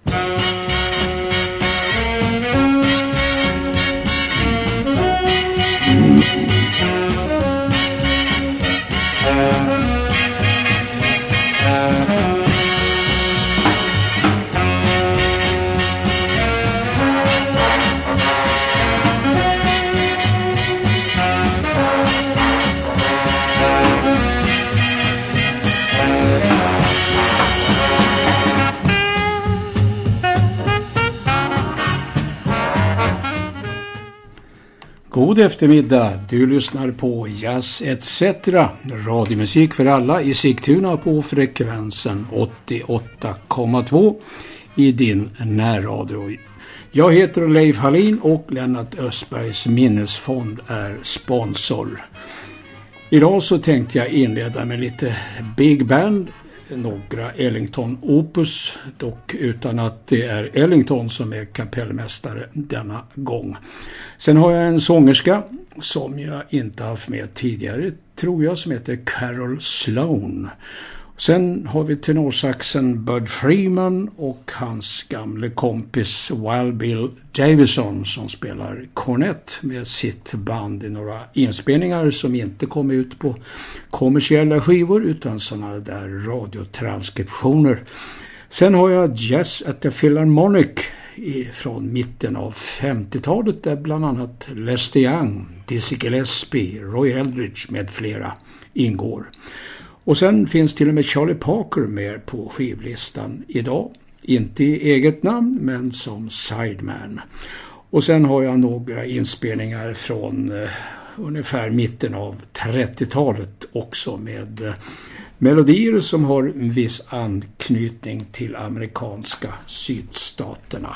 God eftermiddag, du lyssnar på Jazz etc. Radiomusik för alla i Sigtuna på frekvensen 88,2 i din närradio. Jag heter Leif Hallin och Lennart Östbergs minnesfond är sponsor. Idag så tänkte jag inleda med lite big band, några Ellington opus, dock utan att det är Ellington som är kapellmästare denna gång. Sen har jag en sångerska som jag inte haft med tidigare, tror jag, som heter Carol Sloan. Sen har vi tenorsaxen Bud Freeman och hans gamle kompis Wild Bill Davison som spelar kornett med sitt band i några inspelningar som inte kom ut på kommersiella skivor utan sådana där radiotranskriptioner. Sen har jag Jazz at the Philharmonic från mitten av 50-talet där bland annat Lester Young, Dizzy Gillespie, Roy Eldridge med flera ingår. Och sen finns till och med Charlie Parker med på skivlistan idag. Inte i eget namn men som sideman. Och sen har jag några inspelningar från ungefär mitten av 30-talet också med melodier som har en viss anknytning till amerikanska sydstaterna.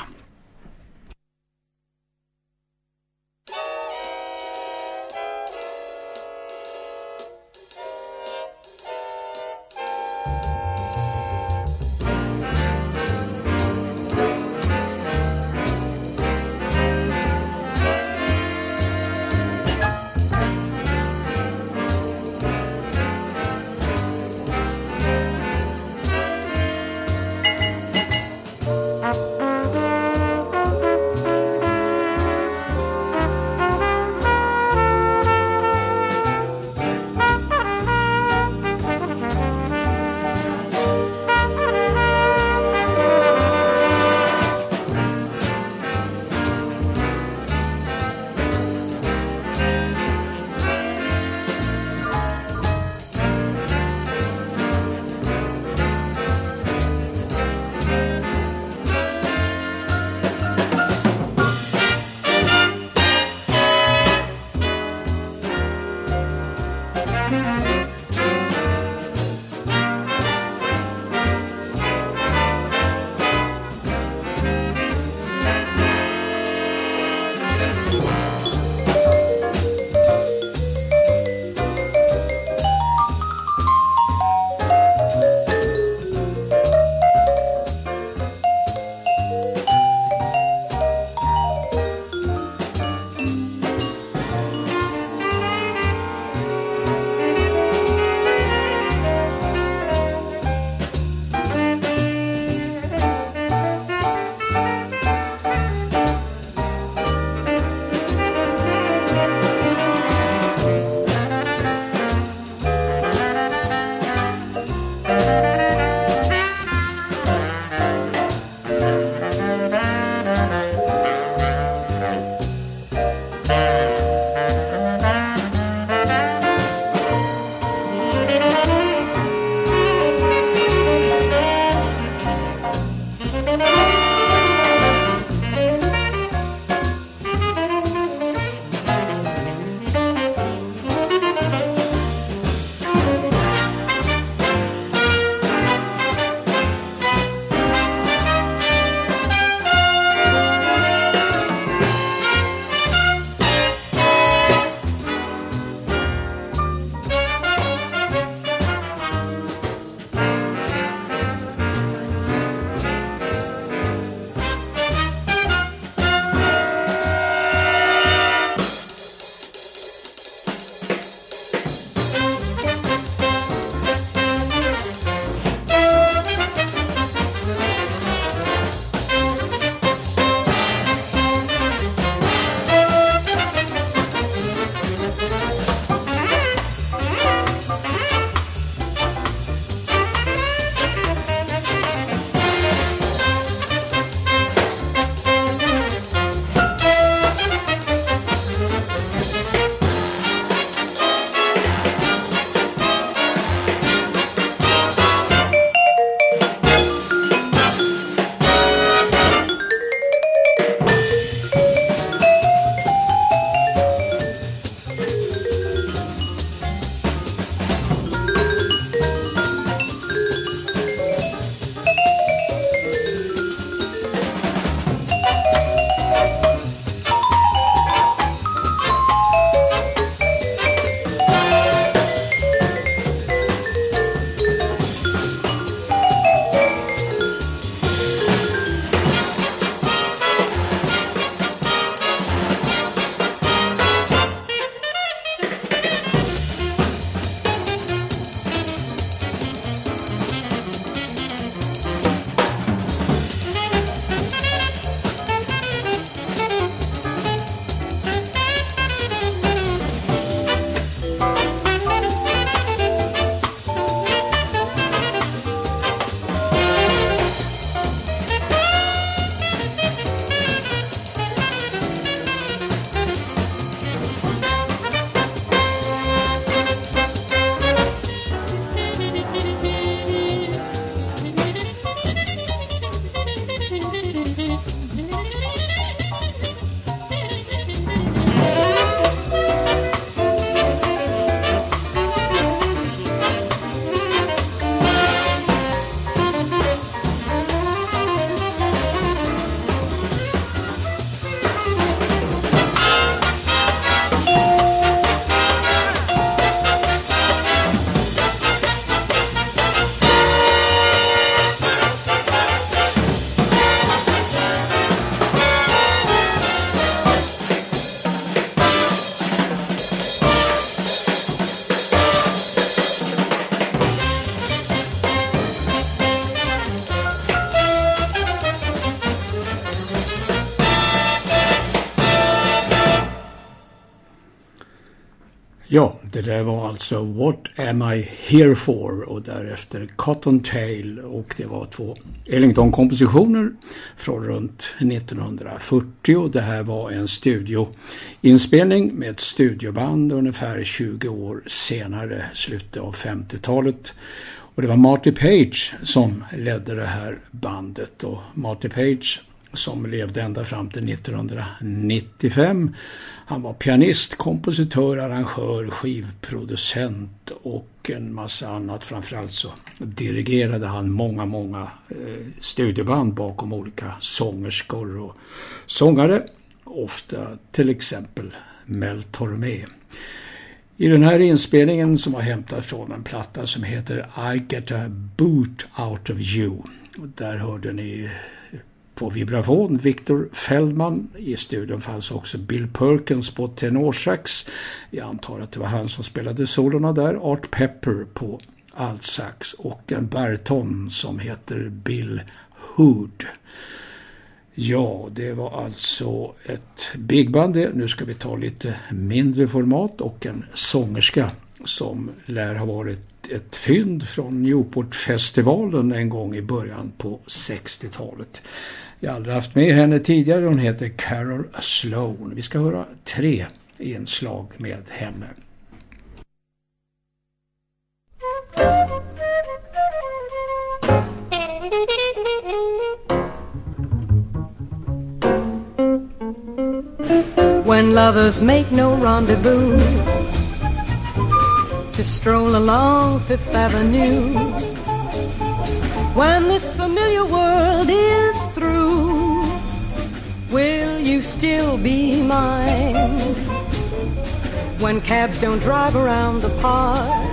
Ja, det där var alltså What Am I Here For och därefter Cottontail, och det var 2 Ellington-kompositioner från runt 1940, och det här var en studioinspelning med ett studioband ungefär 20 år senare, slutet av 50-talet. Och det var Marty Page som ledde det här bandet, och Marty Page som levde ända fram till 1995. Han var pianist, kompositör, arrangör, skivproducent och en massa annat. Framförallt så dirigerade han många studieband bakom olika sångerskor och sångare. Ofta till exempel Mel Tormé. I den här inspelningen, som var hämtad från en platta som heter I Get a Boot Out of You, där hörde ni på vibrafon Victor Feldman. I studion fanns också Bill Perkins på tenorsax. Jag antar att det var han som spelade solorna där. Art Pepper på altsax och en bariton som heter Bill Hood. Ja, det var alltså ett big band det. Nu ska vi ta lite mindre format och en sångerska som lär ha varit ett fynd från Newport-festivalen en gång i början på 60-talet. Jag har aldrig haft med henne tidigare. Hon heter Carol Sloan. Vi ska höra 3 inslag med henne. When lovers make no rendezvous to stroll along Fifth Avenue, when this familiar world is through, will you still be mine? When cabs don't drive around the park,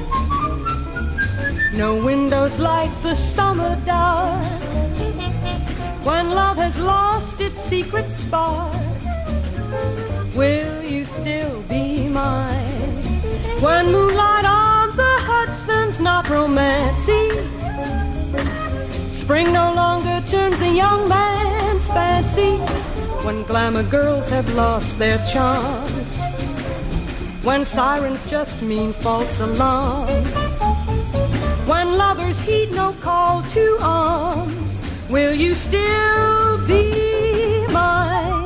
no windows light the summer dark, when love has lost its secret spark, will you still be mine? When moonlight on the Hudson's not romancy, spring no longer turns a young man's fancy, when glamour girls have lost their charms, when sirens just mean false alarms, when lovers heed no call to arms, will you still be mine?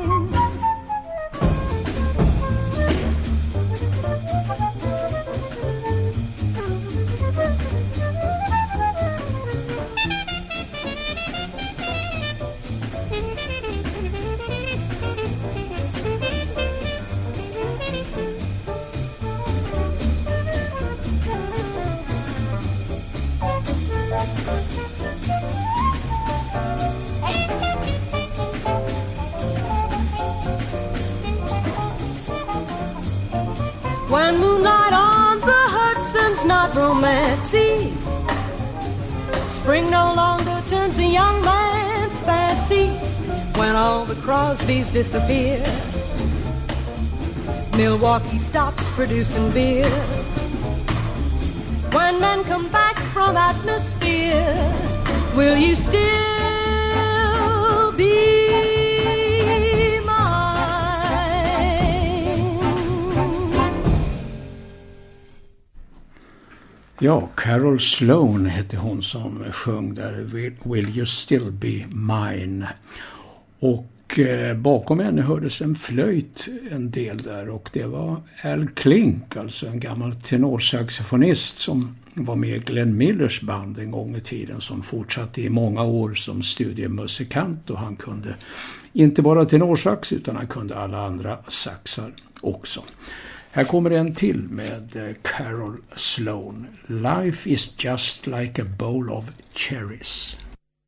When moonlight on the Hudson's not romancy, spring no longer turns a young man's fancy, when all the Crosbys disappear, Milwaukee stops producing beer, when men come back from atmosphere, will you still be Ja, Carol Sloan hette hon som sjöng där Will You Still Be Mine. Och bakom henne hördes en flöjt en del där, och det var Al Klink, alltså en gammal tenorsaxofonist som var med i Glenn Millers band en gång i tiden, som fortsatte i många år som studiemusikant, och han kunde inte bara tenorsax utan han kunde alla andra saxar också. Här kommer en till med Carol Sloan. Life is just like a bowl of cherries.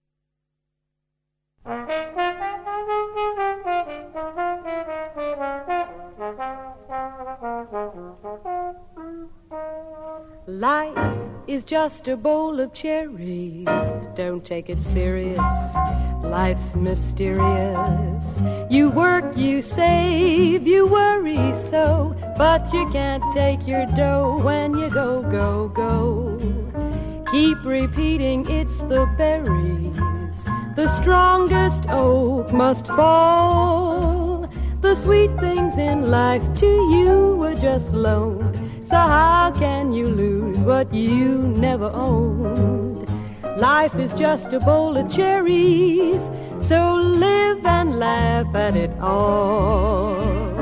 Life is just a bowl of cherries. Don't take it serious. Life's mysterious. You work, you save, you worry so, but you can't take your dough when you go, go, go. Keep repeating it's the berries. The strongest oak must fall. The sweet things in life to you were just loaned. So how can you lose what you never owned? Life is just a bowl of cherries, so live and laugh at it all.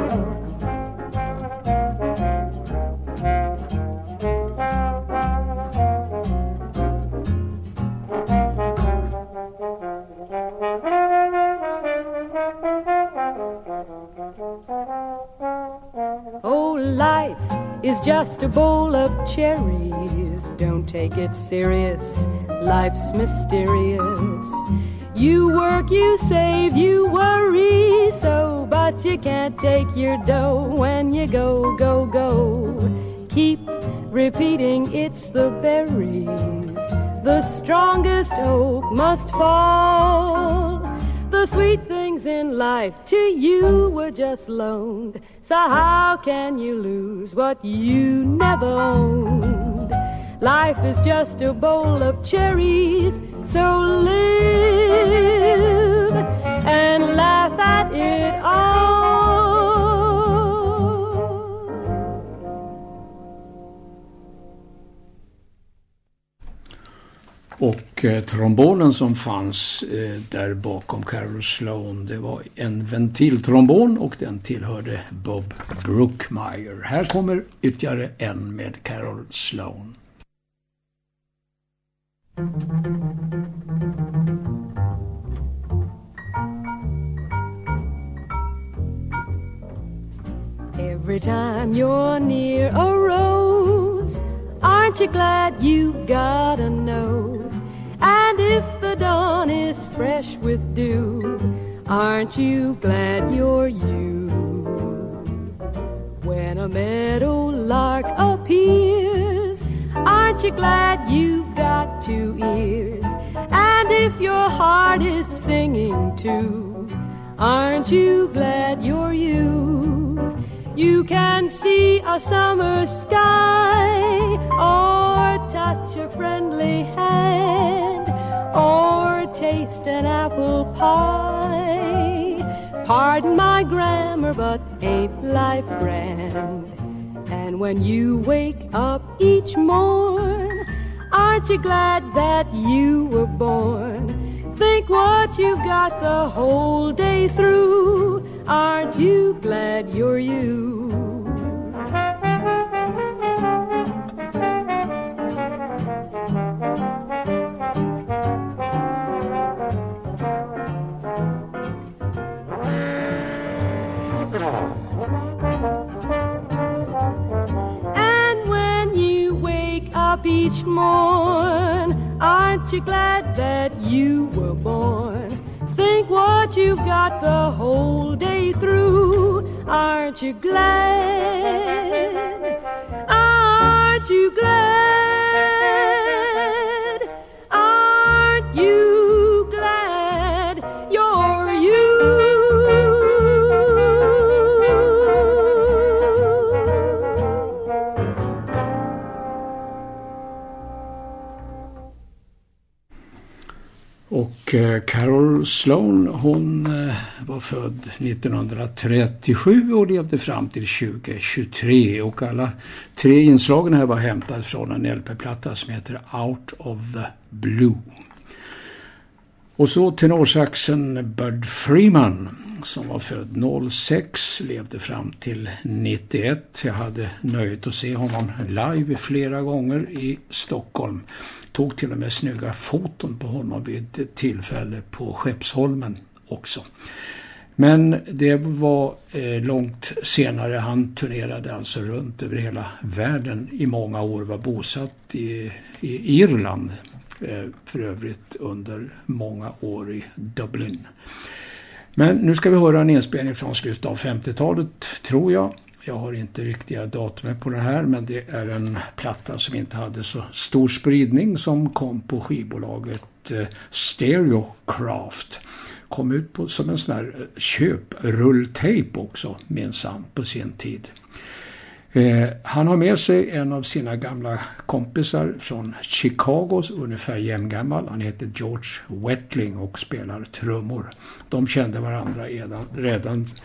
Oh, life is just a bowl of cherries. Don't take it serious. Life's mysterious. You work, you save, you worry so, but you can't take your dough when you go, go, go. Keep repeating it's the berries. The strongest oak must fall. The sweet things in life to you were just loaned. So how can you lose what you never owned? Life is just a bowl of cherries, so live and laugh at it all. Och trombonen som fanns där bakom Carol Sloan, det var en ventiltrombon och den tillhörde Bob Brookmeyer. Här kommer ytterligare en med Carol Sloan. Every time you're near a rose, aren't you glad you've got a nose? And if the dawn is fresh with dew, aren't you glad you're you? When a meadow lark appears, aren't you glad you've got two ears? And if your heart is singing too, aren't you glad you're you? You can see a summer sky, or touch a friendly hand, or taste an apple pie. Pardon my grammar, but ain't life grand? And when you wake up each morn, aren't you glad that you were born? Think what you've got the whole day through. Aren't you glad you're you? And when you wake up each morn, aren't you glad that you were born? Think what you've got the whole day through. Aren't you glad? Aren't you glad? Aren't you glad you're you? Och Carol Sloan, hon var född 1937 och levde fram till 2023, och alla tre inslagen här var hämtade från en LP-platta som heter Out of the Blue. Och så tenorsaxen Bud Freeman som var född 06, levde fram till 91. Jag hade nöjet att se honom live flera gånger i Stockholm. Tog till och med snygga foton på honom vid ett tillfälle på Skeppsholmen också. Men det var långt senare. Han turnerade alltså runt över hela världen i många år. Var bosatt i Irland för övrigt under många år i Dublin. Men nu ska vi höra en inspelning från slutet av 50-talet, tror jag. Jag har inte riktiga datumet på det här, men det är en platta som inte hade så stor spridning, som kom på skivbolaget Stereocraft. Kom ut som en sån här köprulltape också, minsann, på sin tid. Han har med sig en av sina gamla kompisar från Chicagos, ungefär jämngammal. Han heter George Wettling och spelar trummor. De kände varandra redan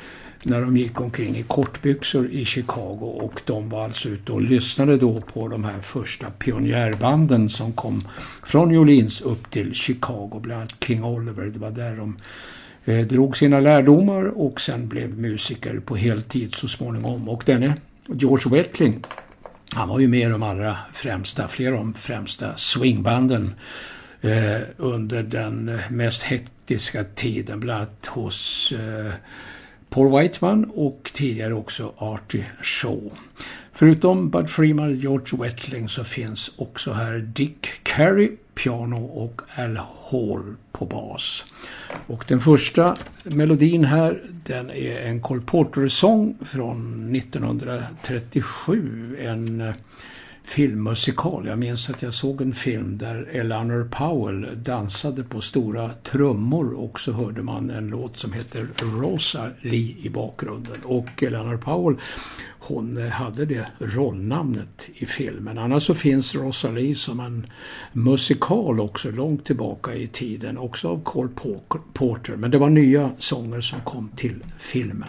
när de gick omkring i kortbyxor i Chicago, och de var alltså ute och lyssnade då på de här första pionjärbanden som kom från New Orleans upp till Chicago, bland annat King Oliver. Det var där de drog sina lärdomar och sen blev musiker på heltid så småningom. Och denne George Wettling, han var ju med de allra främsta, flera av de främsta swingbanden under den mest hektiska tiden, bland annat hos Paul Whiteman och tidigare också Artie Shaw. Förutom Bud Freeman och George Wettling så finns också här Dick Carey piano och Al Hall på bas. Och den första melodin här, den är en Cole Porter-sång från 1937, en filmmusikal. Jag minns att jag såg en film där Eleanor Powell dansade på stora trummor, och så hörde man en låt som heter Rosalie i bakgrunden. Och Eleanor Powell, hon hade det rollnamnet i filmen. Annars så finns Rosalie som en musikal också långt tillbaka i tiden, också av Cole Porter. Men det var nya sånger som kom till filmen.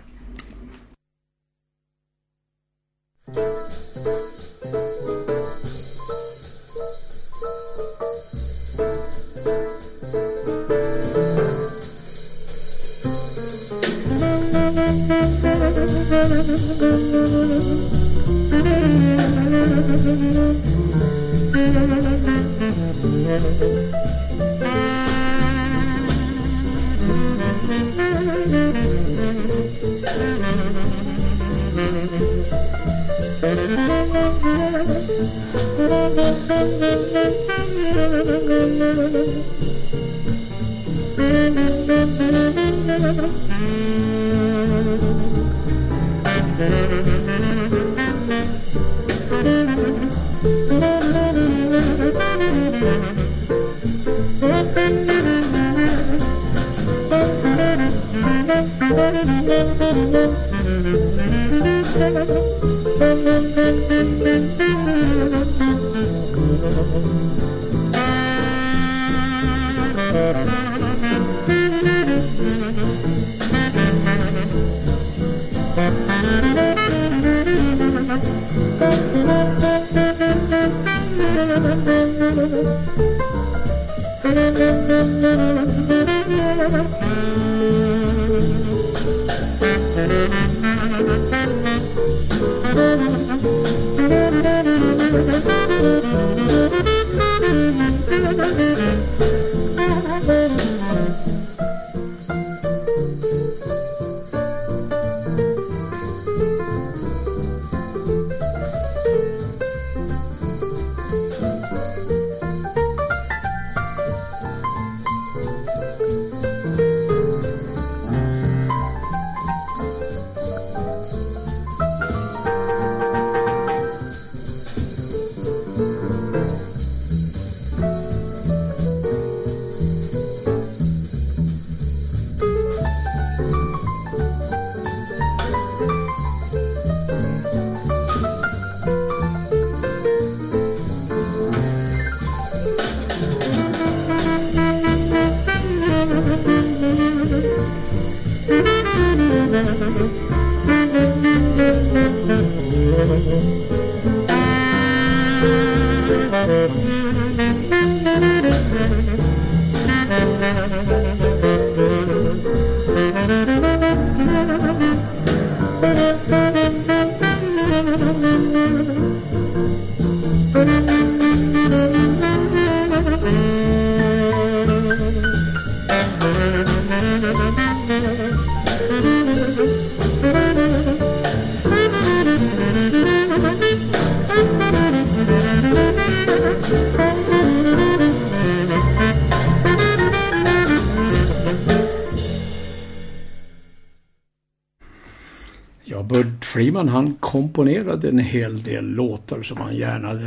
Bud Freeman, han komponerade en hel del låtar som han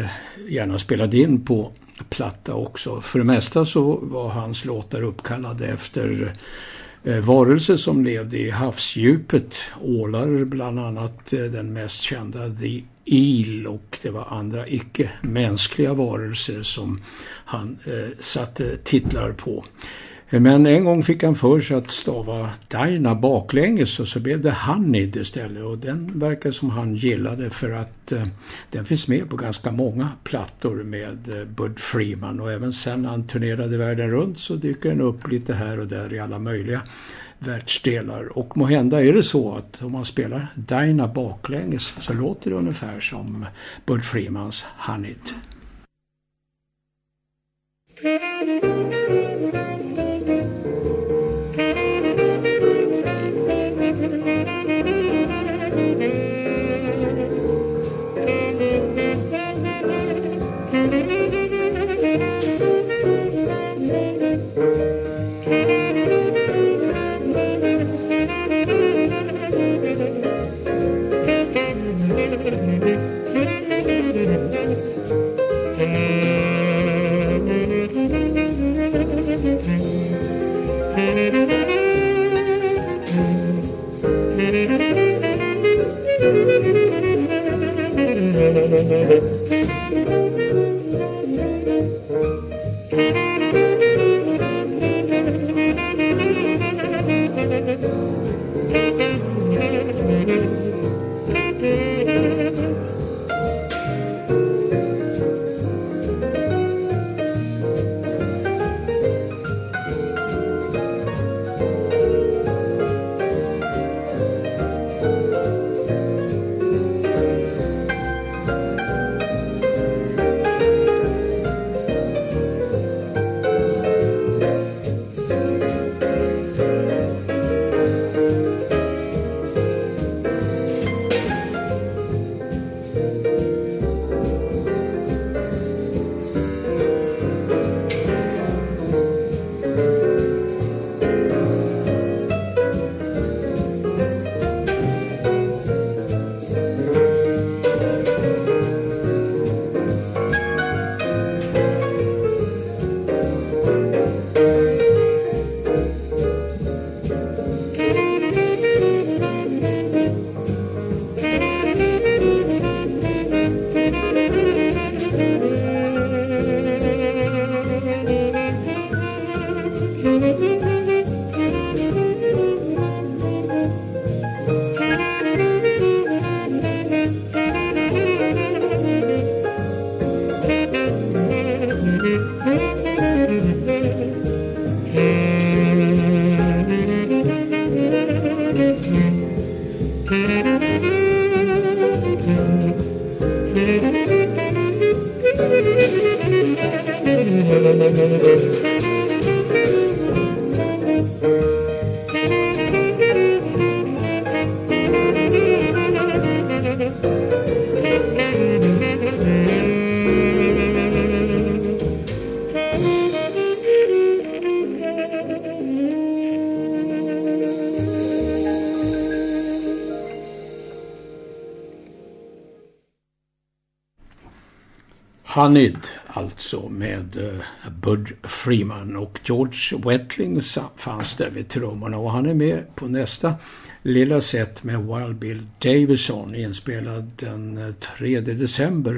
gärna spelade in på platta också. För det mesta så var hans låtar uppkallade efter varelser som levde i havsdjupet. Ålar bland annat, den mest kända The Eel, och det var andra icke-mänskliga varelser som han satte titlar på. Men en gång fick han för sig att stava Dinah baklänges och så blev det Honey istället. Och den verkar som han gillade för att den finns med på ganska många plattor med Bud Freeman. Och även sen han turnerade världen runt så dyker den upp lite här och där i alla möjliga världsdelar. Och måhända är det så att om man spelar Dinah baklänges så låter det ungefär som Bud Freemans Honey. Honey, alltså med Bud Freeman, och George Wettling fanns där vid trummorna, och han är med på nästa lilla set med Wild Bill Davison, inspelad den 3 december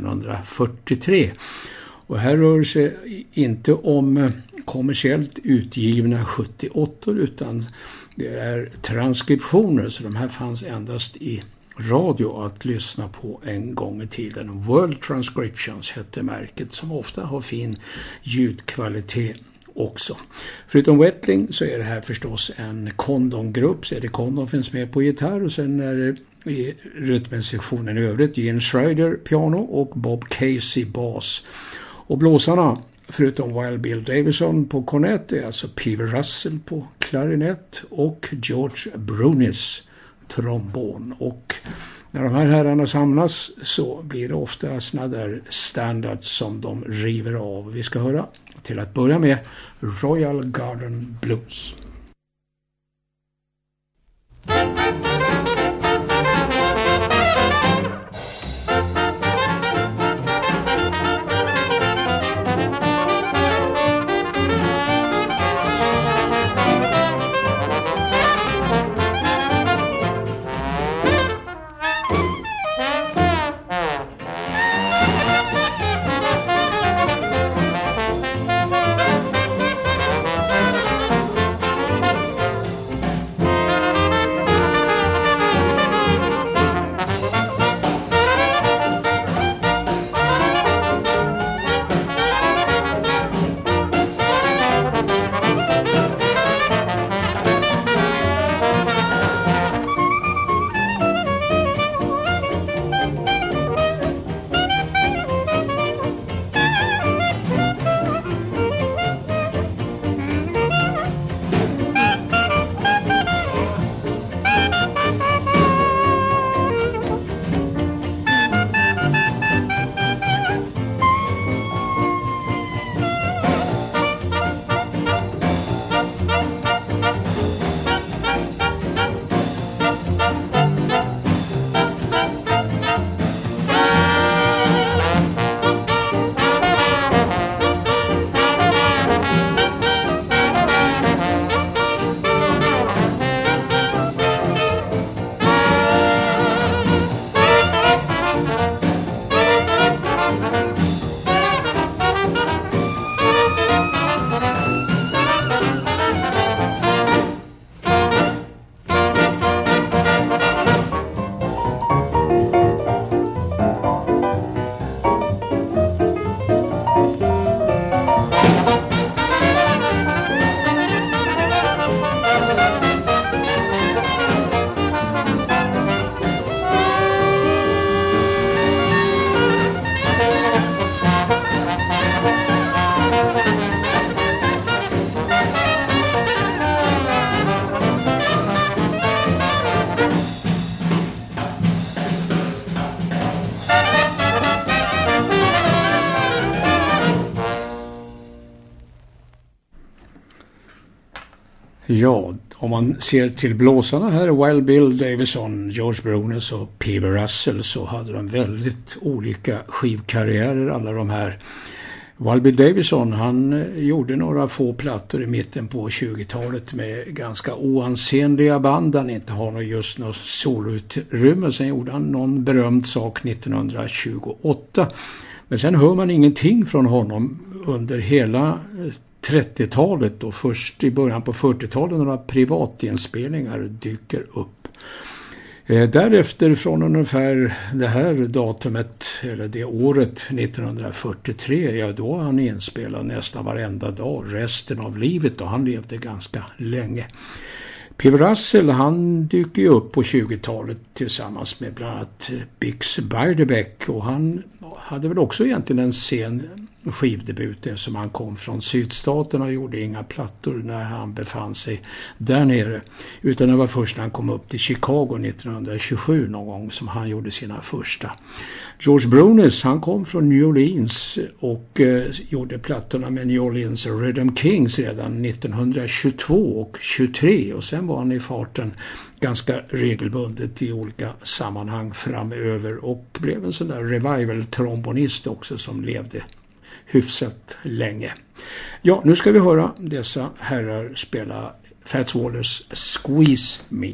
1943. Och här rör det sig inte om kommersiellt utgivna 78 utan det är transkriptioner, så de här fanns endast i radio att lyssna på en gång i tiden. World Transcriptions hette märket, som ofta har fin ljudkvalitet också. Förutom Wettling så är det här förstås en Condon-grupp, så är det Condon finns med på gitarr, och sen är det i rytmensektionen i övrigt Gene Schreider piano och Bob Casey bas. Och blåsarna förutom Wild Bill Davison på kornett är alltså Peter Russell på klarinett och George Brunis trombon. Och när de här herrarna samlas så blir det ofta såna där standards som de river av. Vi ska höra till att börja med Royal Garden Blues. Ja, om man ser till blåsarna här, Wild Bill Davison, George Brunes och P.B. Russell, så hade de väldigt olika skivkarriärer alla de här. Wild Bill Davison, han gjorde några få plattor i mitten på 20-talet med ganska oansenliga band. Han inte har just något soloutrymme. Sen gjorde han någon berömd sak 1928. Men sen hör man ingenting från honom under hela 30-talet, och först i början på 40-talet några privatinspelningar dyker upp. Därefter från ungefär det här datumet, eller det året 1943, ja då har han inspelat nästan varenda dag resten av livet, och han levde ganska länge. P.B. Russell, han dyker ju upp på 20-talet tillsammans med bland annat Bix Beiderbecke, och han hade väl också egentligen en sen skivdebut som han kom från sydstaten och gjorde inga plattor när han befann sig där nere, utan det var först när han kom upp till Chicago 1927 någon gång som han gjorde sina första. George Brunes, han kom från New Orleans och gjorde plattorna med New Orleans Rhythm Kings redan 1922 och 23, och sen var han i farten ganska regelbundet i olika sammanhang framöver och blev en sån där revival-trombonist också som levde hyfsat länge. Ja, nu ska vi höra dessa herrar spela Fats Wallers Squeeze Me.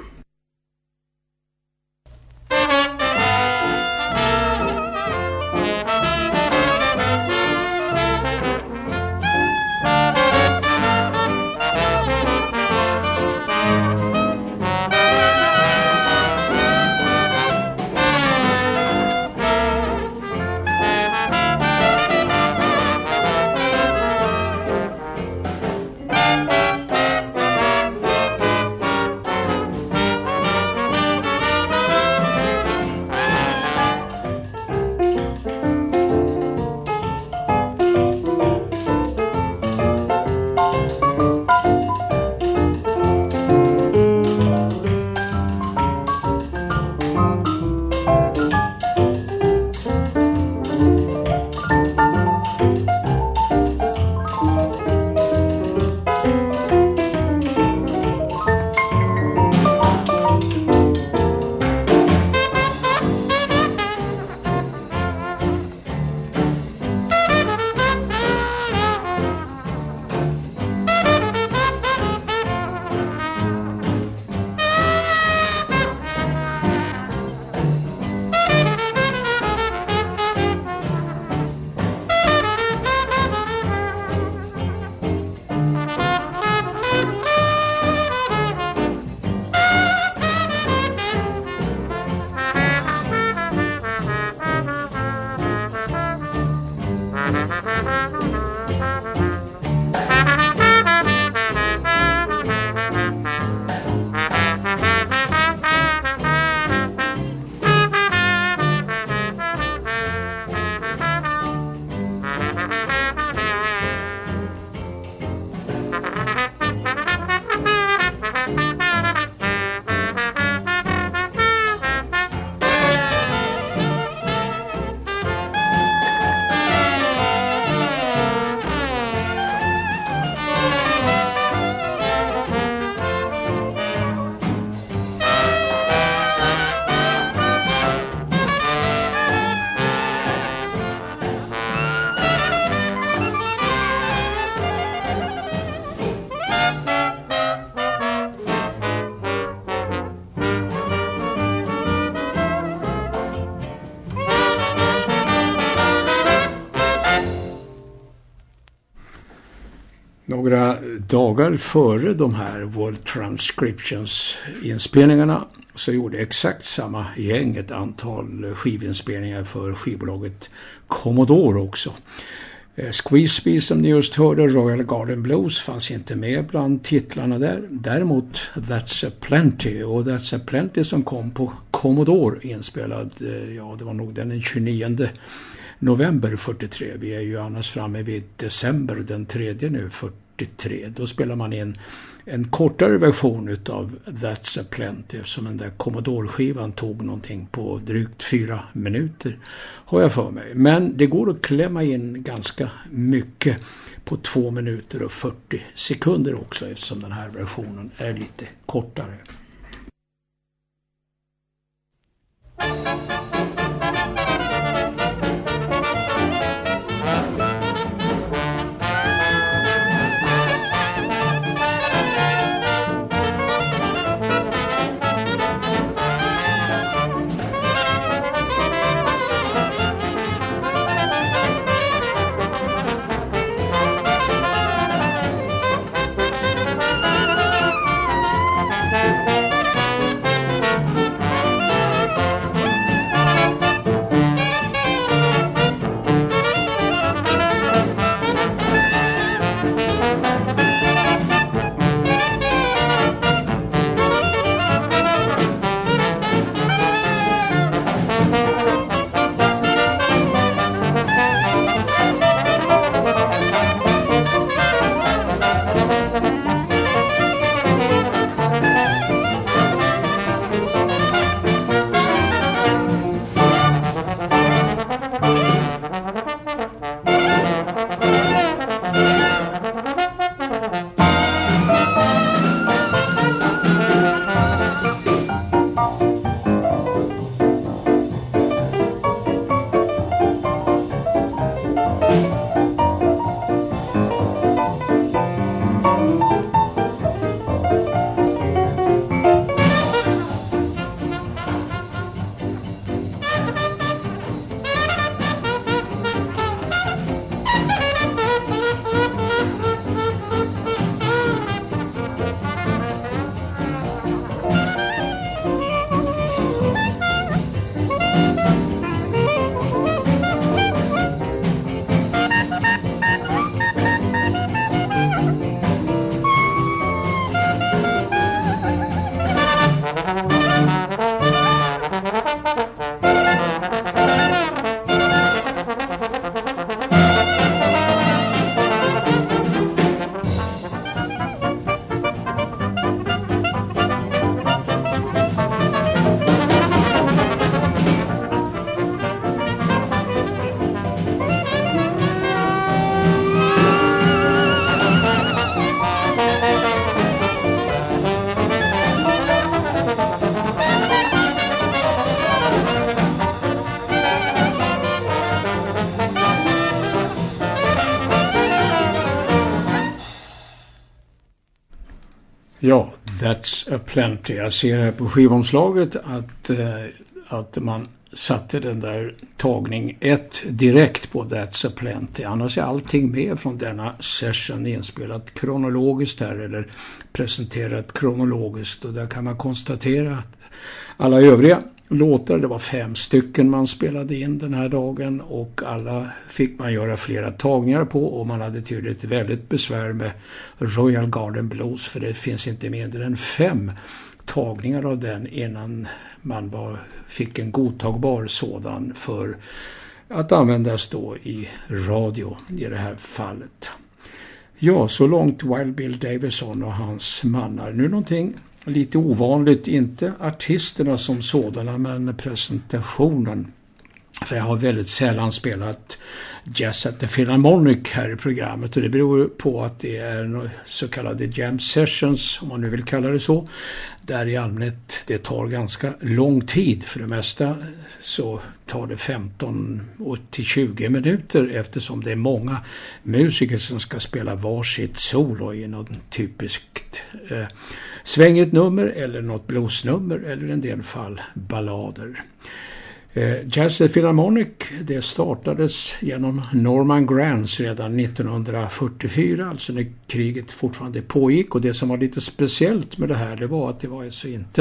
Några dagar före de här World Transcriptions-inspelningarna så gjorde exakt samma gäng ett antal skivinspelningar för skivbolaget Commodore också. Squeeze Me som ni just hörde, Royal Garden Blues, fanns inte med bland titlarna där. Däremot That's a Plenty, och That's a Plenty som kom på Commodore inspelad, ja det var nog den 29 november 43. Vi är ju annars framme vid december den 3 nu 43. Då spelar man in en kortare version utav That's a Plenty, eftersom den där Commodore-skivan tog någonting på drygt 4 minuter har jag för mig. Men det går att klämma in ganska mycket på 2 minuter och 40 sekunder också, eftersom den här versionen är lite kortare. Ja, That's a Plenty. Jag ser här på skivomslaget att man satte den där tagning 1 direkt på That's a Plenty. Annars är allting med från denna session inspelat kronologiskt här, eller presenterat kronologiskt. Och där kan man konstatera att alla övriga låtar, det var 5 stycken man spelade in den här dagen, och alla fick man göra flera tagningar på, och man hade tydligt väldigt besvär med Royal Garden Blues, för det finns inte mindre än 5 tagningar av den innan man fick en godtagbar sådan för att användas då i radio i det här fallet. Ja, så långt Wild Bill Davison och hans mannar. Nu någonting lite ovanligt, inte artisterna som sådana, men presentationen. För jag har väldigt sällan spelat Jazz at the Philharmonic här i programmet, och det beror på att det är så kallade jam sessions, om man nu vill kalla det så, där i allmänhet det tar ganska lång tid. För det mesta så tar det 15 till 20 minuter, eftersom det är många musiker som ska spela varsitt solo i något typiskt svängigt nummer eller något bluesnummer, eller i en del fall ballader. Jazz at Philharmonic, det startades genom Norman Granz redan 1944, alltså när kriget fortfarande pågick. Och det som var lite speciellt med det här, det var att det var alltså inte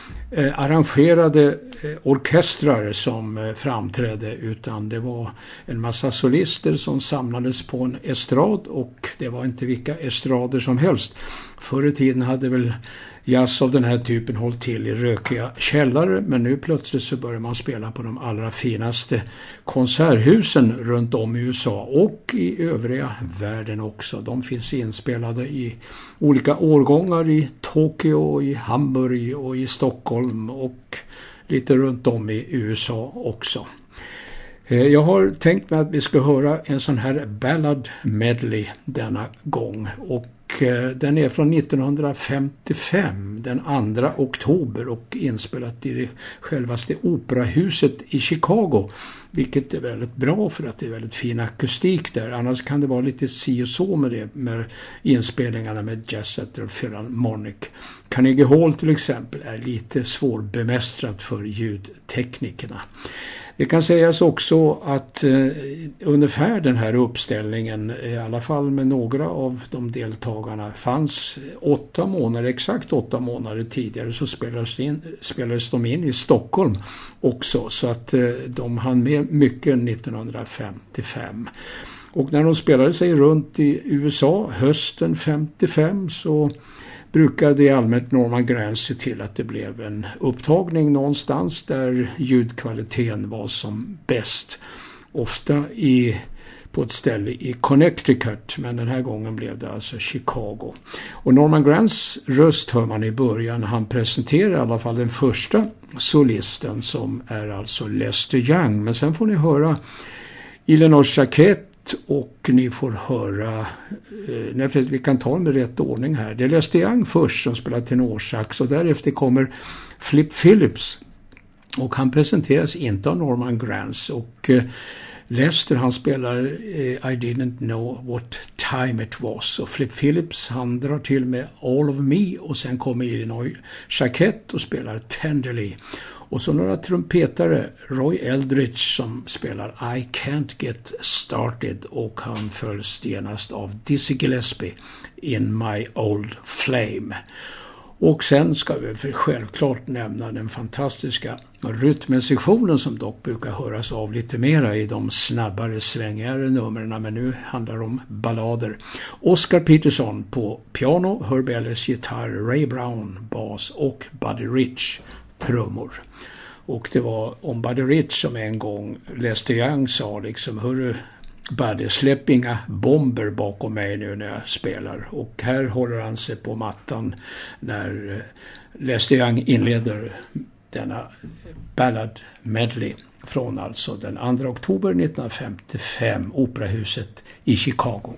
arrangerade orkestrar som framträdde, utan det var en massa solister som samlades på en estrad, och det var inte vilka estrader som helst. Förr i tiden hade väl jazz av den här typen hållit till i rökiga källare, men nu plötsligt så börjar man spela på de allra finaste konserthusen runt om i USA och i övriga världen också. De finns inspelade i olika årgångar i Tokyo, i Hamburg och i Stockholm och lite runt om i USA också. Jag har tänkt mig att vi ska höra en sån här ballad medley denna gång, och den är från 1955, den 2 oktober, och inspelat i det självaste operahuset i Chicago, vilket är väldigt bra för att det är väldigt fin akustik där. Annars kan det vara lite si och så med det, med inspelningarna med Jazz at the Philharmonic. Carnegie Hall till exempel är lite svårbemästrat för ljudteknikerna. Det kan sägas också att ungefär den här uppställningen, i alla fall med några av de deltagarna, fanns 8 månader, exakt 8 månader tidigare, så spelades de in i Stockholm också, så att de hann med mycket 1955. Och när de spelade sig runt i USA hösten 55 så brukade i allmänt Norman Granz se till att det blev en upptagning någonstans där ljudkvaliteten var som bäst. Ofta på ett ställe i Connecticut, men den här gången blev det alltså Chicago. Och Norman Granz röst hör man i början. Han presenterar i alla fall den första solisten, som är alltså Lester Young. Men sen får ni höra Eleanor Jacquet, och ni får höra, vi kan ta dem i rätt ordning här. Det är Lester Young först som spelar tenorsax, och därefter kommer Flip Phillips, och han presenteras inte av Norman Granz, och Lester han spelar I didn't know what time it was, och Flip Phillips han drar till med All of Me, och sen kommer Eleanor Jacquet och spelar Tenderly. Och så några trumpetare, Roy Eldridge som spelar I Can't Get Started, och han följs genast av Dizzy Gillespie In My Old Flame. Och sen ska vi för självklart nämna den fantastiska rytmensektionen, som dock brukar höras av lite mera i de snabbare, svängigare numren, men nu handlar det om ballader. Oscar Peterson på piano, Herb Ellis gitarr, Ray Brown bas och Buddy Rich trummor. Och det var om Buddy Rich som en gång Lester Young sa liksom, hörru Buddy, släpp inga bomber bakom mig nu när jag spelar. Och här håller han sig på mattan när Lester Young inleder denna ballad medley från alltså den 2 oktober 1955, operahuset i Chicago.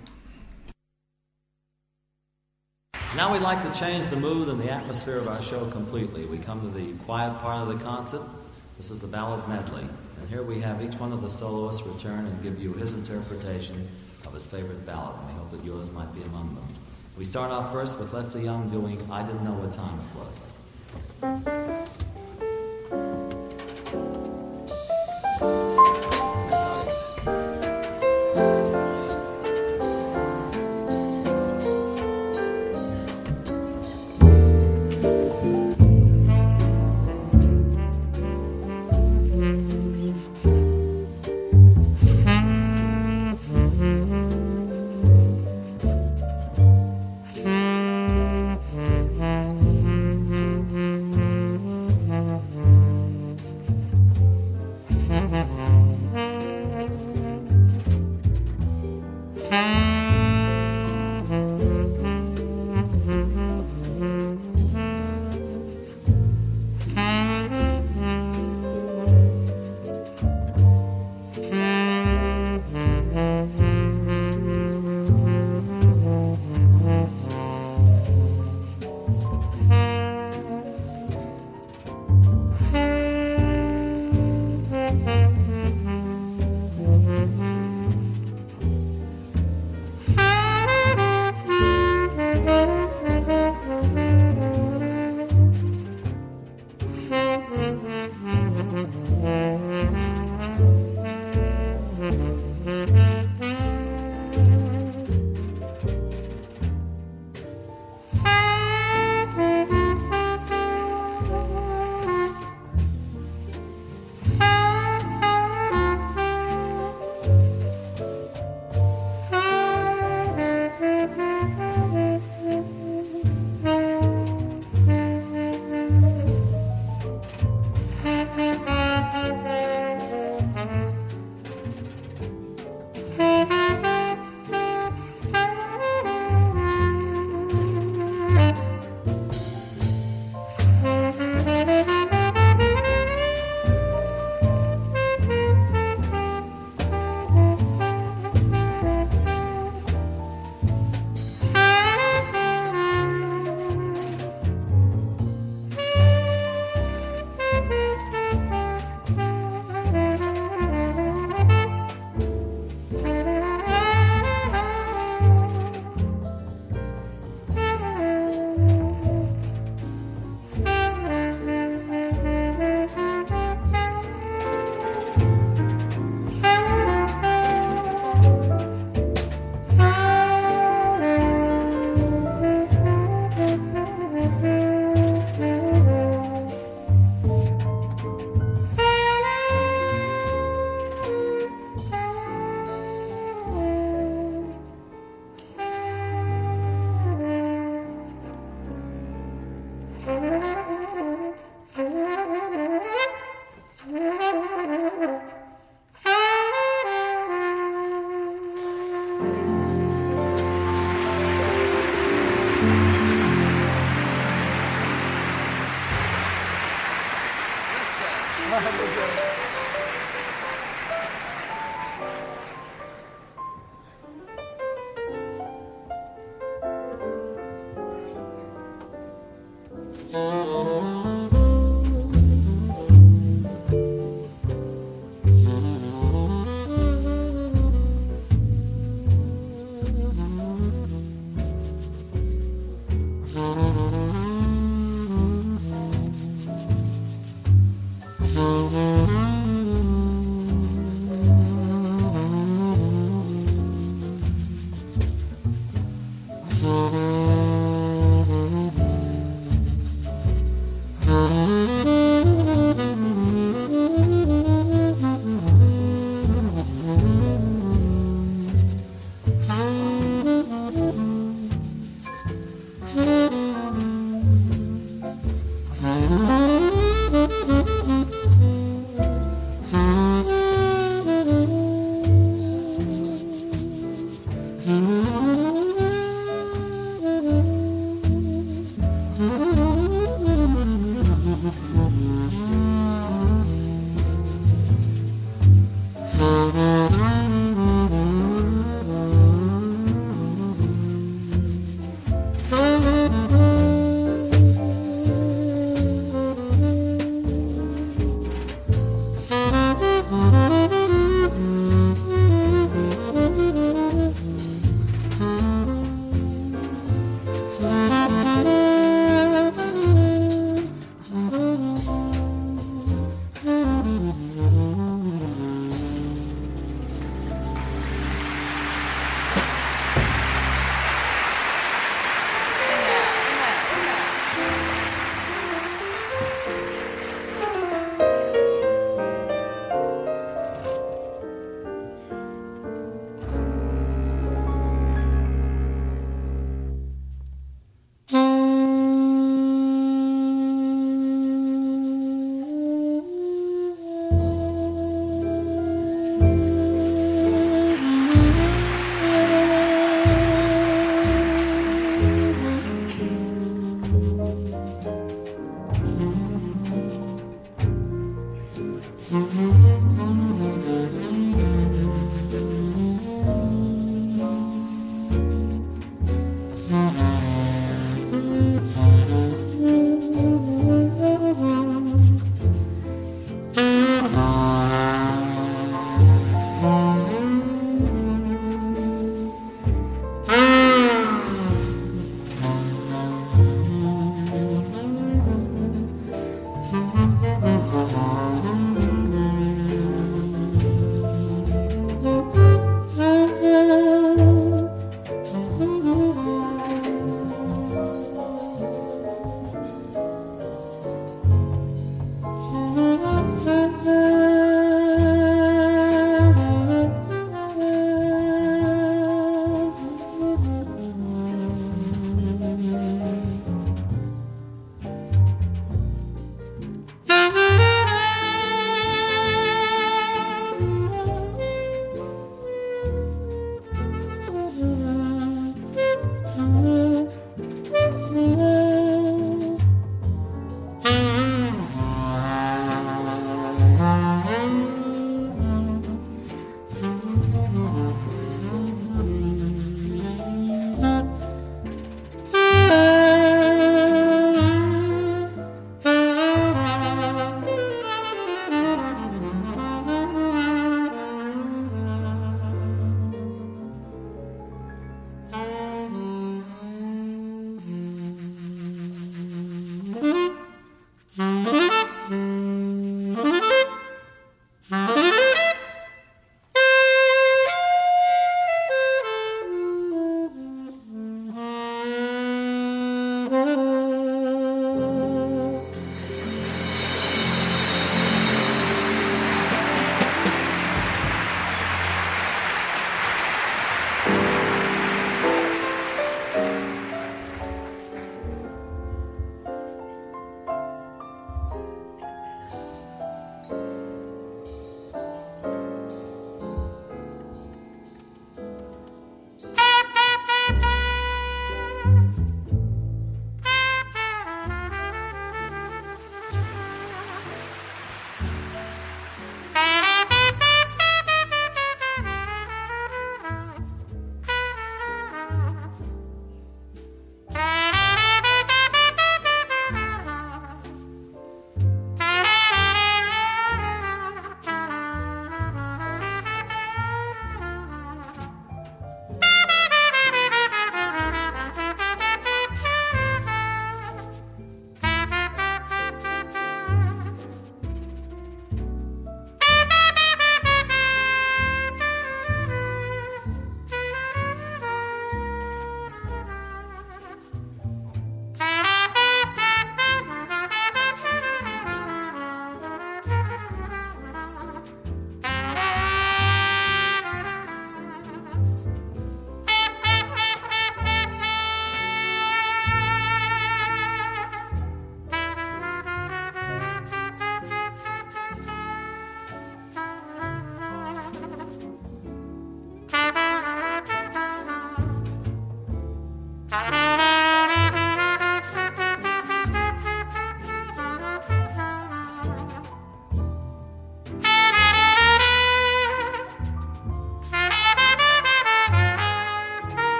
Now we'd like to change the mood and the atmosphere of our show completely. We come to the quiet part of the concert. This is the ballad medley. And here we have each one of the soloists return and give you his interpretation of his favorite ballad. And we hope that yours might be among them. We start off first with Lester Young doing I Didn't Know What Time It Was.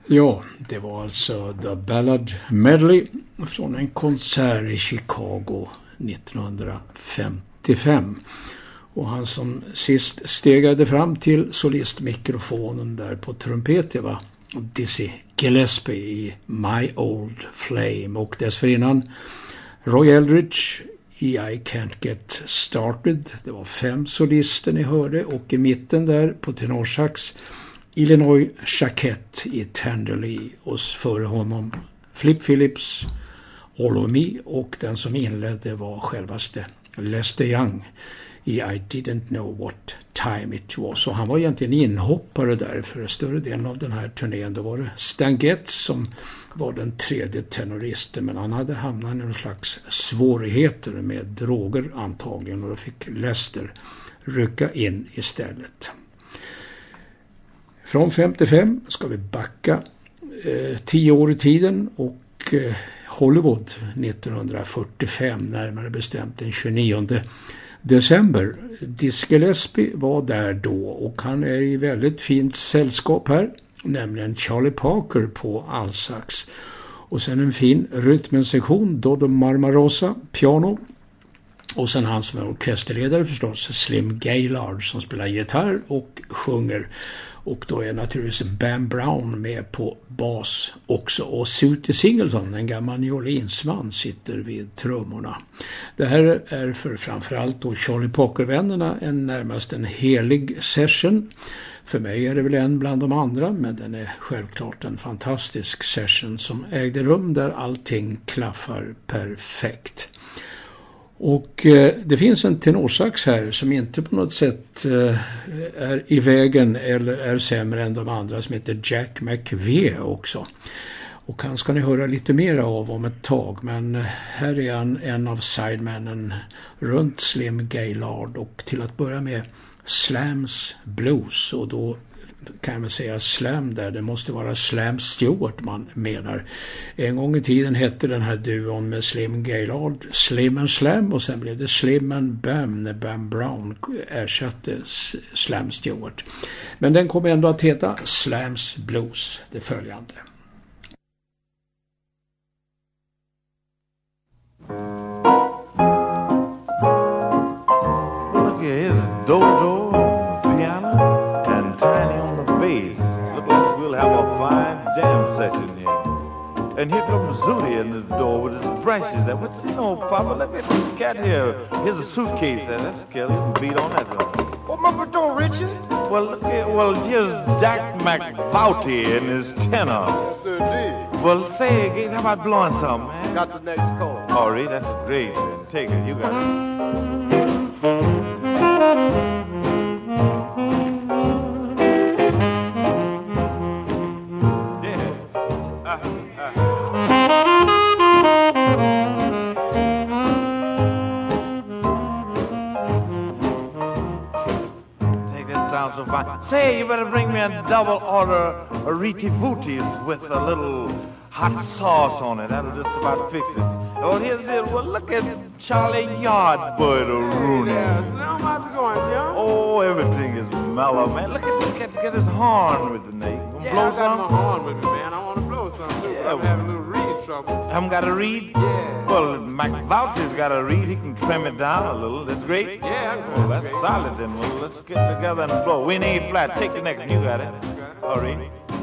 Ja, det var alltså The Ballad Medley från en konsert i Chicago 1955. Och han som sist stegade fram till solistmikrofonen där på trumpet, det var Dizzy Gillespie i My Old Flame. Och dessförinnan Roy Eldridge i I Can't Get Started. Det var 5 solister ni hörde, och i mitten där på tenorsax Illinois Jacquet i Tenderly, och före honom Flip Phillips, All of Me, och den som inledde var självaste Lester Young i I Didn't Know What Time It Was. Och han var egentligen inhoppare där för större delen av den här turnén. Då var det Stan Getz som var den tredje tenoristen, men han hade hamnat i någon slags svårigheter med droger antagligen, och då fick Lester rycka in istället. Från 55 ska vi backa 10 år i tiden, och Hollywood 1945, närmare bestämt den 29 december. Dizzy Gillespie var där då, och han är i väldigt fint sällskap här, nämligen Charlie Parker på allsax. Och sen en fin rytmensektion, Doddo Marmarosa, piano. Och sen han som är orkesterledare förstås, Slim Gaillard, som spelar gitarr och sjunger. Och då är naturligtvis Bam Brown med på bas också. Och Sooty Singleton, en gammal New Orleans-man, sitter vid trummorna. Det här är för framförallt då Charlie Parker-vännerna närmast en helig session. För mig är det väl en bland de andra, men den är självklart en fantastisk session som ägde rum där allting klaffar perfekt. Och det finns en tenorsax här som inte på något sätt är i vägen eller är sämre än de andra, som heter Jack McVie också. Och han ska ni höra lite mer av om ett tag, men här är han en av sidemännen runt Slim Gaillard, och till att börja med Slams Blues, och då kan man säga Slam där, det måste vara Slam Stewart man menar. En gång i tiden hette den här duon med Slim Gaillard Slim and Slam, och sen blev det Slim and Bam när Bam Brown ersatte Slam Stewart. Men den kommer ändå att heta Slams Blues, det följande. Look here, here's Dodo piano and Tiny on the bass. Look like we'll have a fine jam session here. And here comes Zooty in the door with his brushes. What's he know, Papa? Look at this cat here. Here's a suitcase there. That's Kelly. You can beat on that one. Open up the door, Richard. Well, look here. Well, here's Jack McVouty and his tenor. Yes, sir, indeed. Well, say, Gates, how about blowing something, man? Got the next call. All right, that's great. Man. Take it. You got it. So fine. Say, you better bring me a double order of Riti Booties with a little hot sauce on it. That'll just about fix it. Oh, here's it. Well, look at Charlie Yardbird Rooney. Yes, now how's it going, John? Oh, everything is mellow, man. Look at this cat get his horn with the neck. Yeah, blow I got some? my horn with me, man. I want to blow something too. Yeah, I'm having a little reed trouble. Haven't got a reed? Yeah. Well, McVouty's got a reed. He can trim it down a little. That's great. Yeah, Oh, that's solid then. Well, let's get together and blow. We need flat. Take the next. You got it. All right.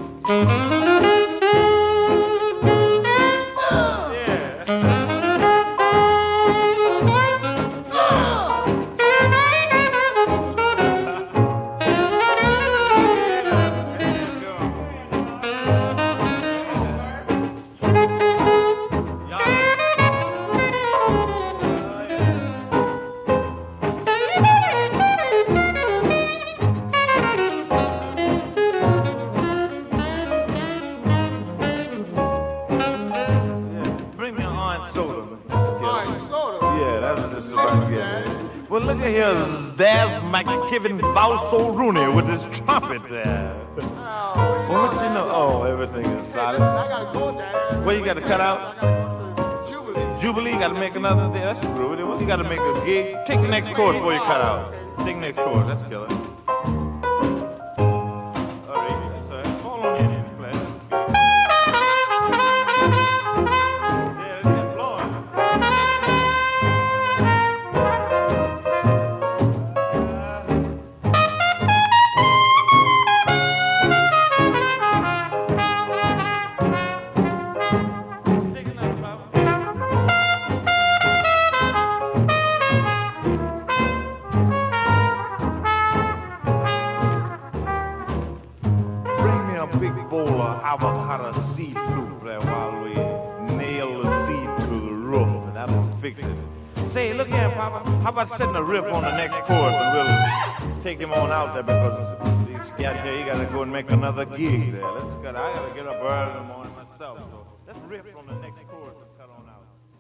Here's Daz McKibben Balso Rooney with his trumpet there. Well, what's in the... Oh, everything is solid. I got to go there. What you got to cut out? Jubilee, you got to make another day. That's groovy. Well, you got to make a gig. Take the next chord before you cut out. Take the next chord. Let's kill it. All right. That's all right. Fall on in, flat. seed soup there while we nail the seed to the roof, and that'll fix it. Say, look here, Papa, how about setting a riff on the next chorus, and we'll take him on out there, because this guy here, he gotta go and make another gig there. I gotta get up early in the morning myself, so let's riff on the next chorus and cut on out.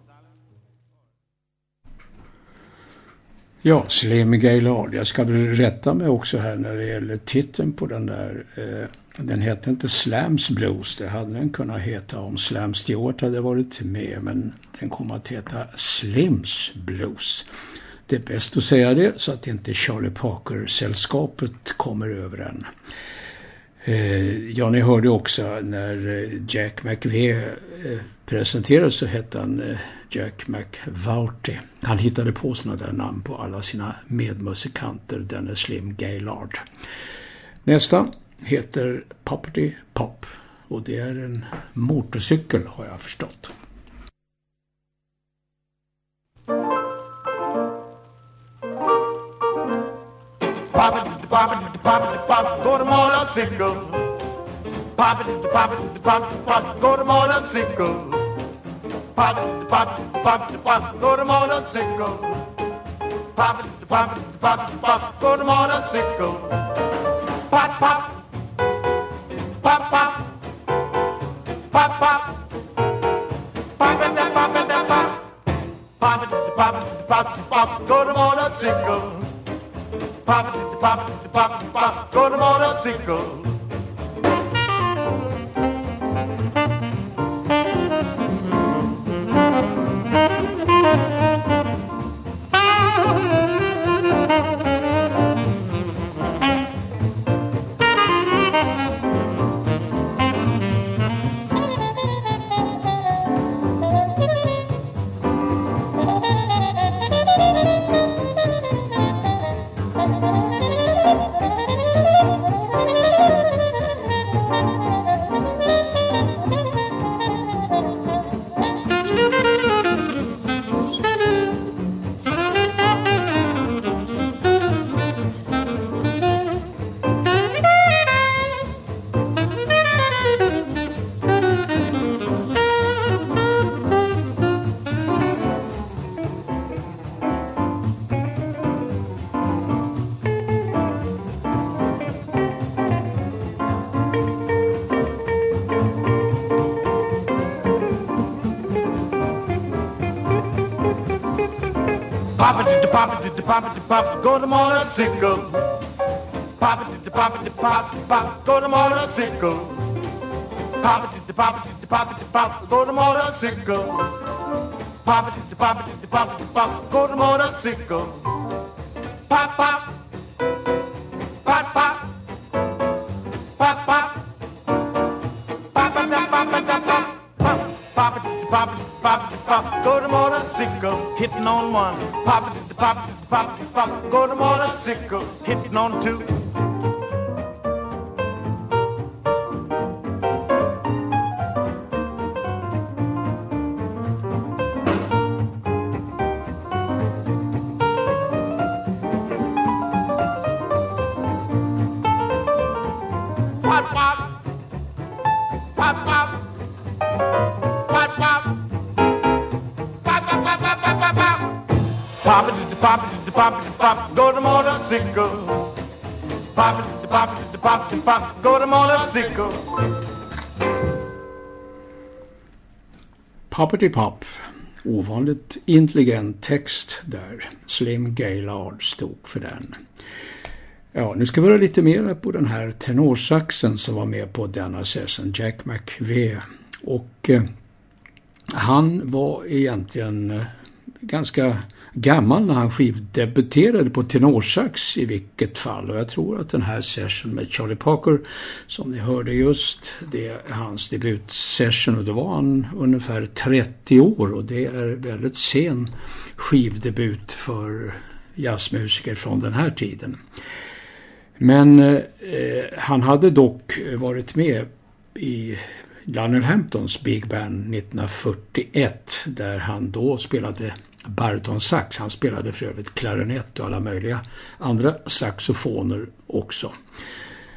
Ja, Slim Gaylord. Jag ska rätta mig också här när det gäller titeln på den där. Den heter inte Slams Blues. Det hade den kunnat heta om Slam Stewart hade varit med. Men den kommer att heta Slims Blues. Det är bäst att säga det så att inte Charlie Parker-sällskapet kommer över den. Ja, ni hörde också när Jack McVie presenterades så hette han Jack McVouty. Han hittade på sådana där namn på alla sina medmusikanter, denne Slim Gaylord. Nästa heter Poppity Pop och det är en motorcykel har jag förstått. Pop, go to motorcycle. Pop, go to motorcycle. Pop, go to motorcycle. Pop, go to motorcycle. Pop, pop, pop, pop, pop, pop, pop, go to motorcycle. Pop, go to motorcycle. Pop, go to motorcycle. Pop, go to motorcycle. Pop, go to motorcycle. Pop, go to motorcycle. Pop, pop, pop, pop, pop, pop, pop, go to motorcycle, hitting on one. Pop, go to motorcycle, hitting on two. Pop, pop, pop, pop, pop, pop. Pop, go to motorcycle. Pop, go to motorcycle. Poppity Pop. Ovanligt intelligent text där. Slim Gaylord stod för den. Ja, nu ska vi höra lite mer på den här tenorsaxen som var med på denna session, Jack McVie. Och han var egentligen ganska gammal när han skivdebuterade på tenorsax i vilket fall. Och jag tror att den här session med Charlie Parker som ni hörde just, det är hans debutsession och då var han ungefär 30 år och det är väldigt sen skivdebut för jazzmusiker från den här tiden. Men han hade dock varit med i Lionel Hamptons Big Band 1941 där han då spelade barytonsax. Han spelade för övrigt klarinett och alla möjliga andra saxofoner också.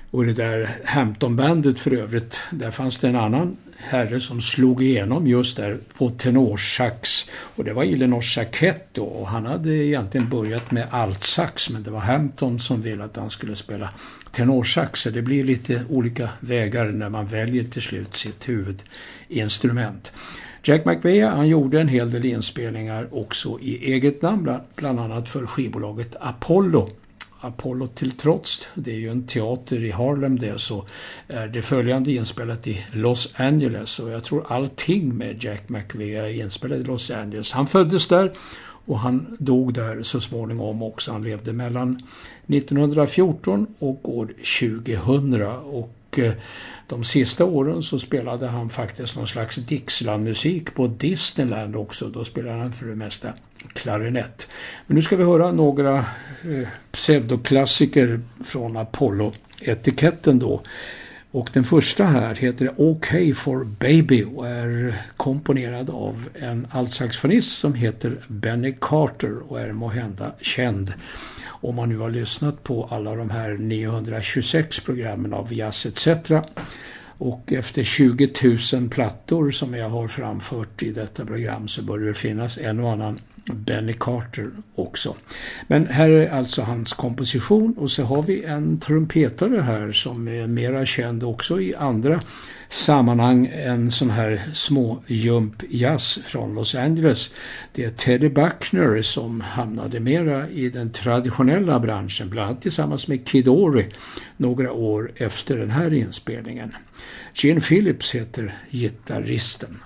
Och det där Hampton-bandet för övrigt, där fanns det en annan herre som slog igenom just där på tenorsax. Och det var Illinois Jacquet då, och han hade egentligen börjat med altsax, men det var Hampton som ville att han skulle spela tenorsax. Så det blir lite olika vägar när man väljer till slut sitt huvudinstrument. Jack McVea, han gjorde en hel del inspelningar också i eget namn, bland annat för skivbolaget Apollo. Apollo till trots, det är ju en teater i Harlem det, så är det följande inspelat i Los Angeles, och jag tror allting med Jack McVea är inspelat i Los Angeles. Han föddes där och han dog där så småningom också. Han levde mellan 1914 och år 2000, och de sista åren så spelade han faktiskt någon slags Dixieland-musik på Disneyland också. Då spelade han för det mesta klarinett. Men nu ska vi höra några pseudoklassiker från Apollo-etiketten då. Och den första här heter OK for Baby och är komponerad av en altsaxofonist som heter Benny Carter och är måhända känd om man nu har lyssnat på alla de här 926 programmen av Jazz etc. Och efter 20 000 plattor som jag har framfört i detta program så bör det finnas en och annan Benny Carter också. Men här är alltså hans komposition, och så har vi en trumpetare här som är mera känd också i andra sammanhang, en sån här småjump-jazz från Los Angeles. Det är Teddy Buckner som hamnade mera i den traditionella branschen, bland annat tillsammans med Kid Ory några år efter den här inspelningen. Gene Phillips heter gitarristen.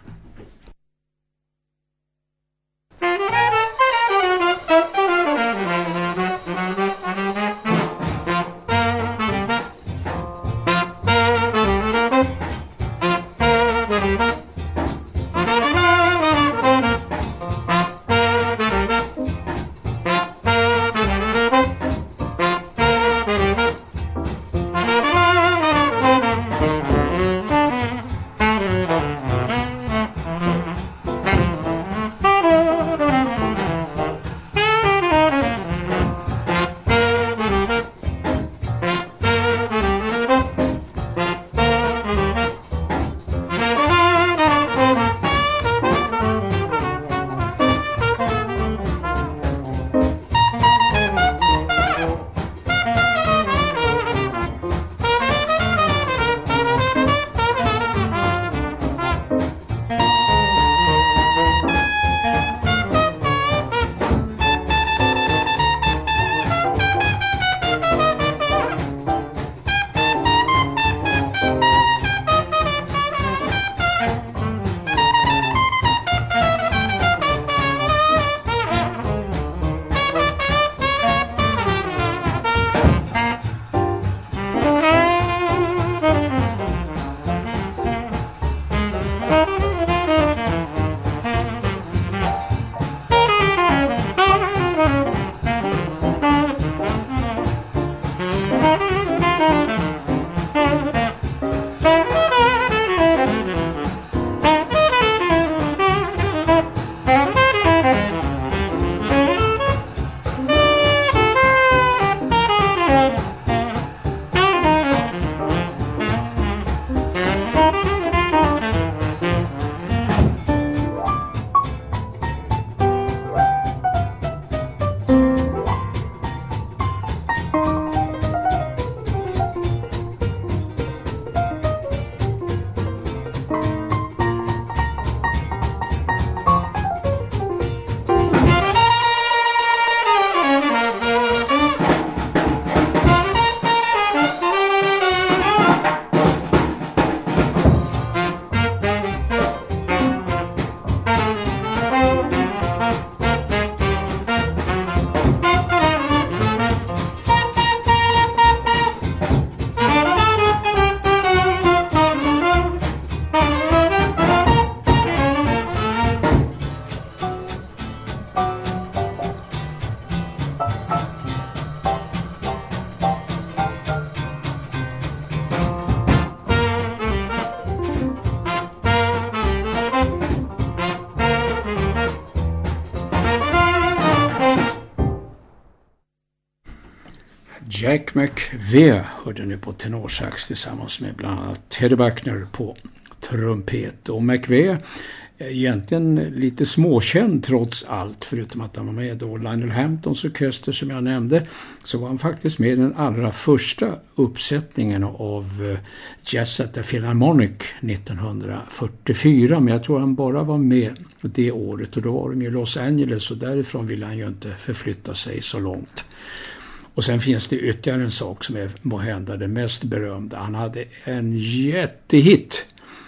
Jack McVie hörde nu på tenorsax tillsammans med bland annat Teddy Buckner på trumpet. Och McVie är egentligen lite småkänd trots allt, förutom att han var med då Lionel Hamptons orkester som jag nämnde, så var han faktiskt med i den allra första uppsättningen av Jazz at the Philharmonic 1944, men jag tror han bara var med det året, och då var de i Los Angeles och därifrån ville han ju inte förflytta sig så långt. Och sen finns det ytterligare en sak som är måhända det mest berömda. Han hade en jättehit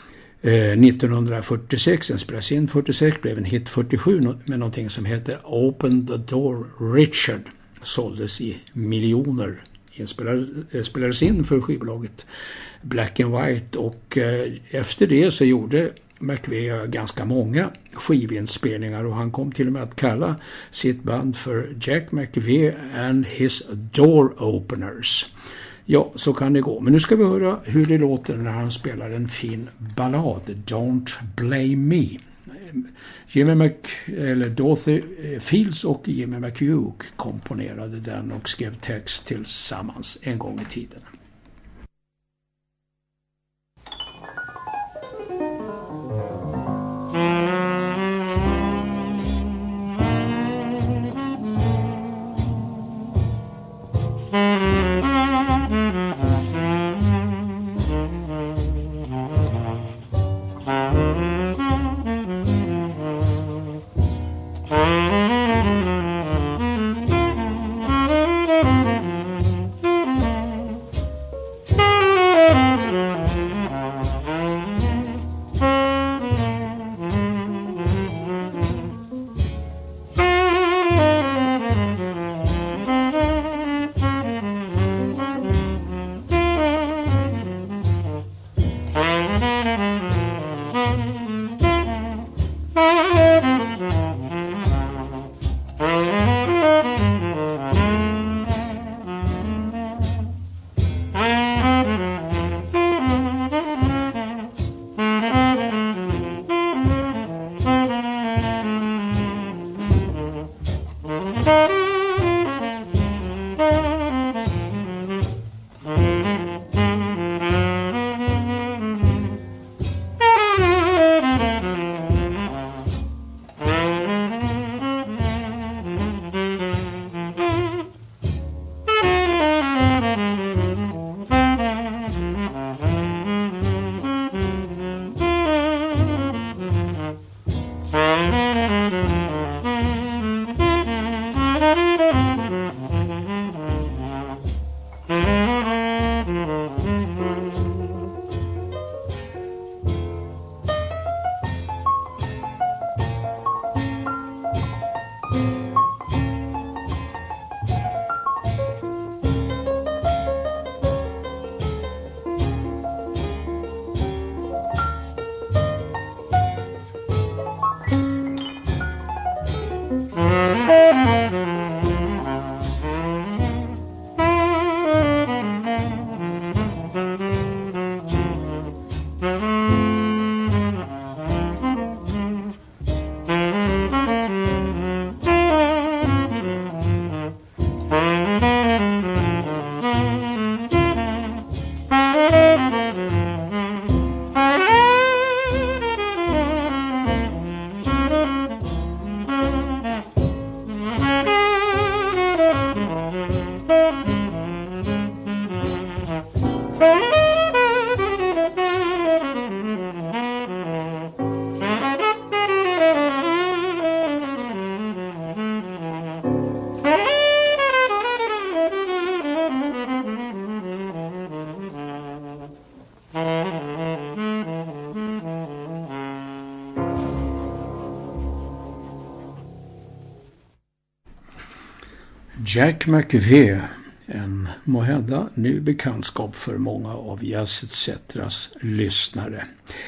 1946, den spelades in 46, blev en hit 47 med någonting som heter Open the Door Richard. Såldes i miljoner. Spelades in för skivbolaget Black and White, och efter det så gjorde McVie ganska många skivinspelningar, och han kom till och med att kalla sitt band för Jack McVie and his Door Openers. Ja, så kan det gå. Men nu ska vi höra hur det låter när han spelar en fin ballad, Don't Blame Me. Dorothy Fields och Jimmy McHugh komponerade den och skrev text tillsammans en gång i tiden. Jack McVie, en måhända ny bekantskap för många av Jazz ETC:s lyssnare.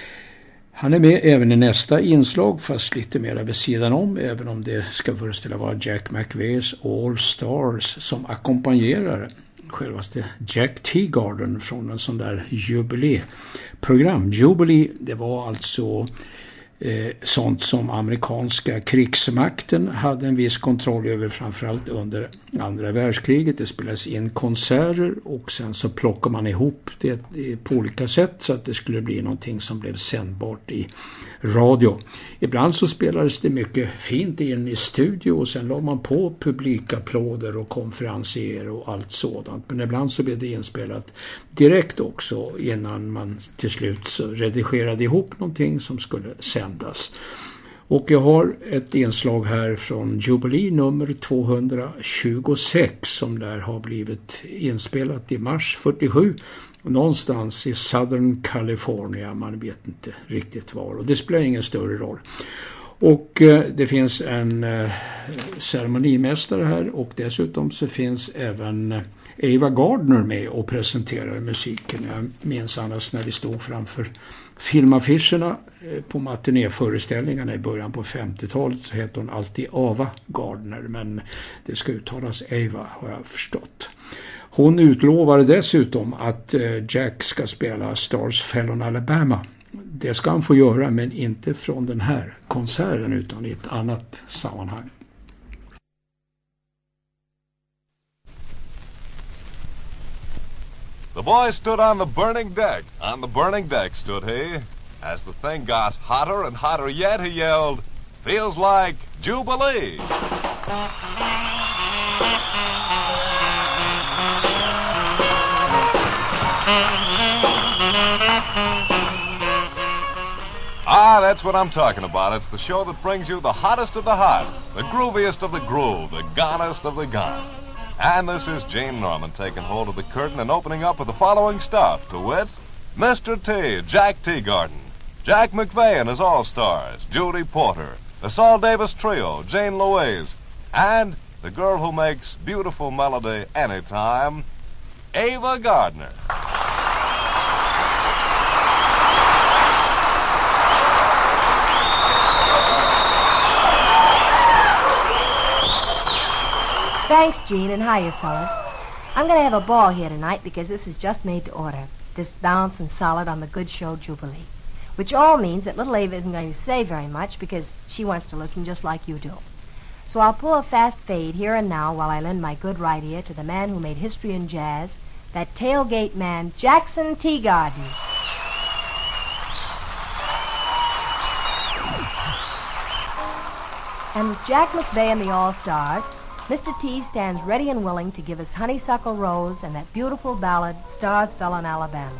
Han är med även i nästa inslag, fast lite mer vid sidan om, även om det ska föreställa vara Jack McVies All Stars som ackompanjerar självaste Jack Teagarden från en sån där jubileeprogram. Jubilee, det var alltså sånt som amerikanska krigsmakten hade en viss kontroll över, framförallt under andra världskriget. Det spelades in konserter och sen så plockar man ihop det på olika sätt så att det skulle bli någonting som blev sändbart i radio. Ibland så spelades det mycket fint in i studio och sen la man på publikapplåder och konferenser och allt sådant. Men ibland så blev det inspelat direkt också innan man till slut så redigerade ihop någonting som skulle sändas. Och jag har ett inslag här från Jubilee nummer 226 som där har blivit inspelat i mars 47 någonstans i Southern California, man vet inte riktigt var, och det spelar ingen större roll. Och det finns en ceremonimästare här och dessutom så finns även Ava Gardner med och presenterar musiken. Jag minns annars när vi stod framför filmaffischerna på matinéföreställningarna i början på 50-talet så heter hon alltid Ava Gardner, men det ska uttalas Ava har jag förstått. Hon utlovade dessutom att Jack ska spela Stars Fell on Alabama. Det ska han få göra, men inte från den här konserten utan i ett annat sammanhang. The boy stood on the burning deck. On the burning deck stood he. As the thing got hotter and hotter yet, he yelled, "Feels like Jubilee!" Ah, that's what I'm talking about. It's the show that brings you the hottest of the hot, the grooviest of the groove, the gonest of the gone. And this is Gene Norman taking hold of the curtain and opening up with the following stuff, to wit, Mr. T, Jack Teagarden, Jack McVeigh and his All-Stars, Judy Porter, the Saul Davis Trio, Jane Louise, and the girl who makes beautiful melody anytime, Ava Gardner. Thanks, Gene, and hiya, fellas. I'm going to have a ball here tonight because this is just made to order. This balanced and solid on the good show Jubilee. Which all means that little Ava isn't going to say very much because she wants to listen just like you do. So I'll pull a fast fade here and now while I lend my good right ear to the man who made history in jazz, that tailgate man, Jackson Teagarden. And with Jack McVeigh and the All-Stars, Mr. T stands ready and willing to give us Honeysuckle Rose and that beautiful ballad, Stars Fell on Alabama.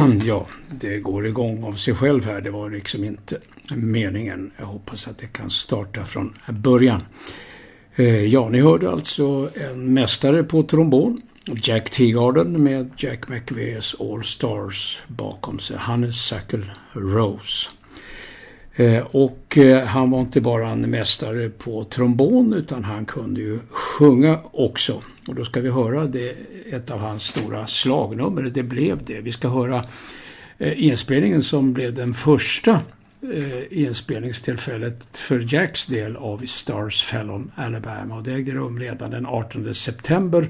Ja, det går igång av sig själv här. Det var liksom inte meningen. Jag hoppas att det kan starta från början. Ja, ni hörde alltså en mästare på trombon. Jack Teagarden med Jack McVies All Stars bakom sig. Honeysuckle Rose. Och han var inte bara en mästare på trombon utan han kunde ju sjunga också. Och då ska vi höra det, ett av hans stora slagnummer. Det blev det. Vi ska höra inspelningen som blev den första inspelningstillfället för Jacks del av Stars Fell on Alabama. Och det ägde rum redan den 18 september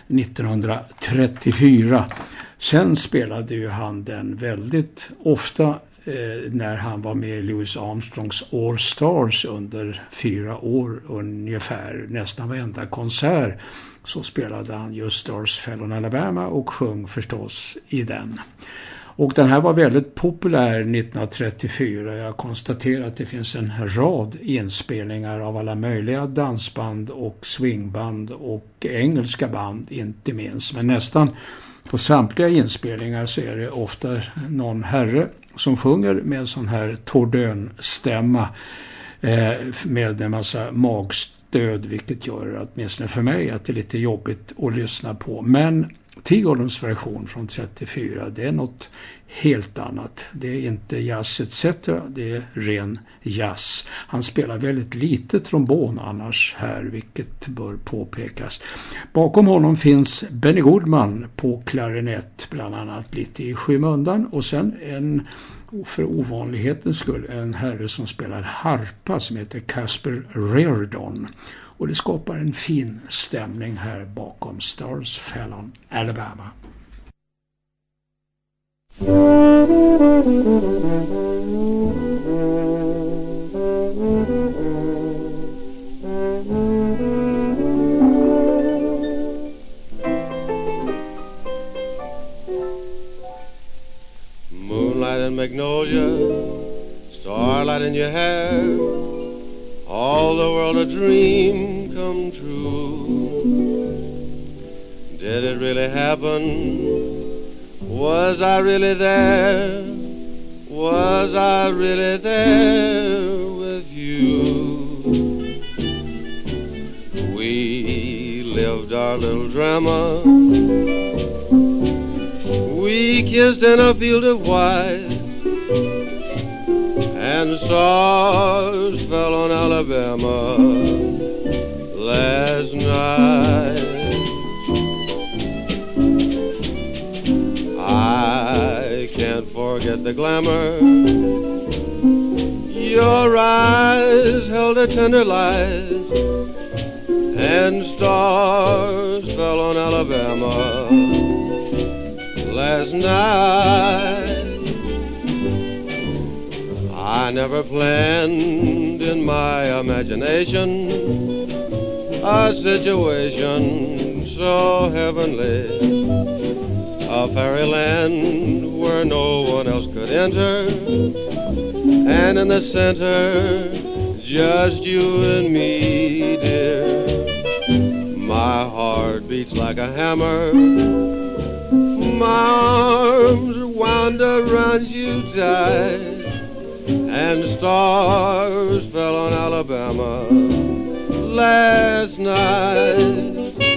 1934. Sen spelade ju han den väldigt ofta när han var med i Louis Armstrongs All Stars under 4 år ungefär. Nästan varenda konsert så spelade han just Stars Fell on Alabama och sjöng förstås i den. Och den här var väldigt populär 1934. Jag konstaterar att det finns en rad inspelningar av alla möjliga dansband och swingband och engelska band inte minst. Men nästan på samtliga inspelningar så är det ofta någon herre som sjunger med en sån här tordönstämma med en massa magstöd, vilket gör att åtminstone för mig att det är lite jobbigt att lyssna på. Men Teagardens version från 34, det är något helt annat. Det är inte jazz etc. Det är ren jazz. Han spelar väldigt lite trombon annars här, vilket bör påpekas. Bakom honom finns Benny Goodman på klarinett, bland annat lite i skymundan. Och sen en, för ovanlighetens skull, en herre som spelar harpa som heter Casper Reardon. Och det skapar en fin stämning här bakom Stars Fell on Alabama. Moonlight and magnolia, starlight in your hair, all the world a dream come true. Did it really happen? Was I really there? Was I really there with you? We lived our little drama. We kissed in a field of white, and stars fell on Alabama last night. I can't forget the glamour. Your eyes held a tender light, and stars fell on Alabama last night. I never planned in my imagination a situation so heavenly, a fairyland where no one else could enter, and in the center just you and me, dear. My heart beats like a hammer, my arms wound around you tight, and stars fell on Alabama last night.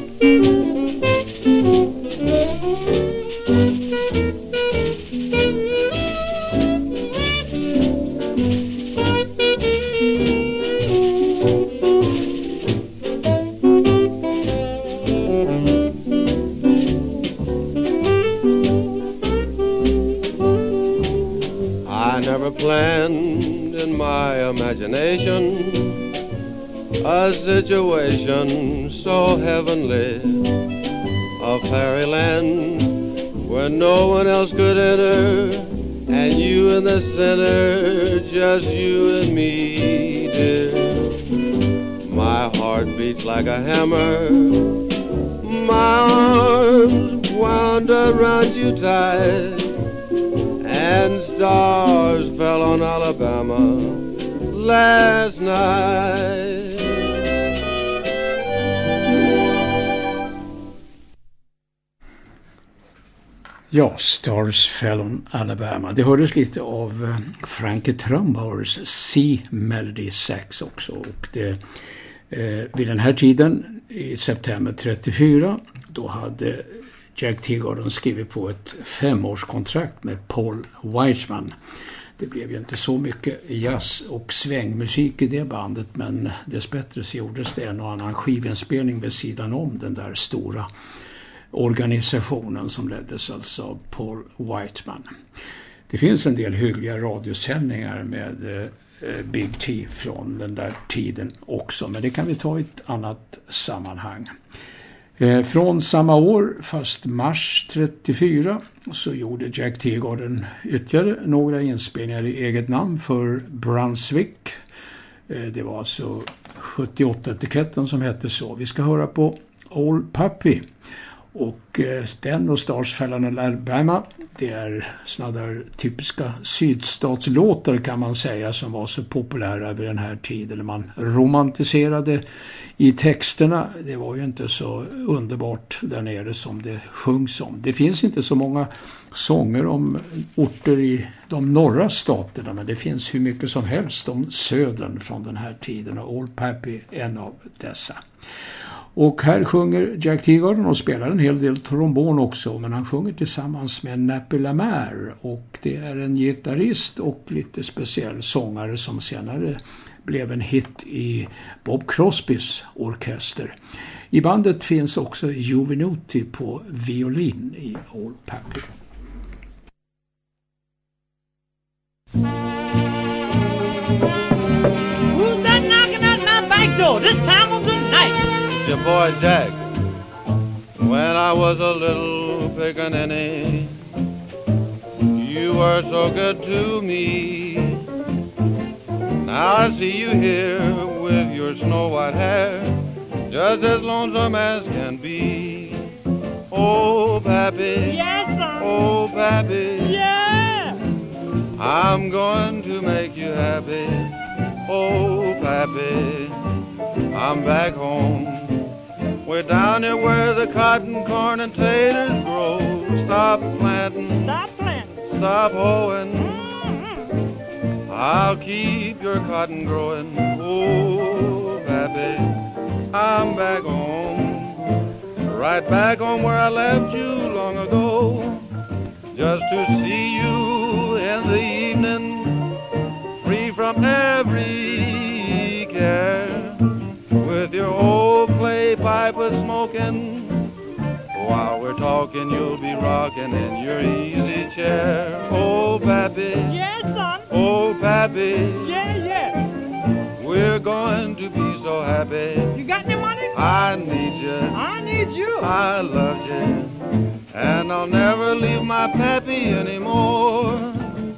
Planned in my imagination a situation so heavenly, a fairyland where no one else could enter, and you in the center, just you and me, dear. My heart beats like a hammer, my arms wound around you tight, and stars fell on Alabama last night. Ja, Stars Fell on Alabama. Det hördes lite av Frankie Trumbauers C-Melody Sax också. Och det, vid den här tiden, i september 34, då hade Jack Teagarden skrivit på ett 5-årskontrakt med Paul Weissman. Det blev ju inte så mycket jazz- och svängmusik i det bandet, men dessbättre så gjordes det en och annan skivinspelning vid sidan om den där stora organisationen som leddes alltså av Paul Weissman. Det finns en del hyggliga radiosändningar med Big T från den där tiden också, men det kan vi ta i ett annat sammanhang. Från samma år, fast mars 34, så gjorde Jack Teagarden ytterligare några inspelningar i eget namn för Brunswick. Det var alltså 78-etiketten som hette så. Vi ska höra på Old Puppy. Och den och Stars Fell on Alabama, det är sådana där typiska sydstatslåtar kan man säga, som var så populära vid den här tiden. När man romantiserade i texterna, det var ju inte så underbart där nere som det sjungs om. Det finns inte så många sånger om orter i de norra staterna, men det finns hur mycket som helst om södern från den här tiden, och Old Pappy är en av dessa. Och här sjunger Jack Teagarden och spelar en hel del trombon också, men han sjunger tillsammans med Nappy Lamar, och det är en gitarrist och lite speciell sångare som senare blev en hit i Bob Crosbys orkester. I bandet finns också Joe Venuti på violin i Old Pappy. Who's that knocking at my back door this time of the night? Your boy Jack. When I was a little pickaninny, you were so good to me. Now I see you here with your snow white hair, just as lonesome as can be. Oh, Pappy. Yes, sir. Oh, Pappy. Yeah. I'm going to make you happy. Oh, Pappy. I'm back home. We're down here where the cotton, corn, and taters grow. Stop planting. Stop planting. Stop hoeing. Mm-hmm. I'll keep your cotton growing. Oh, Pappy, I'm back home. Right back home where I left you long ago. Just to see you in the evening, free from every care. With your old clay pipe a smoking, while we're talking you'll be rocking in your easy chair. Oh, Pappy. Yes, son. Oh, Pappy. Yeah, yeah. We're going to be so happy. You got any money? I need you. I need you. I love you. And I'll never leave my Pappy anymore.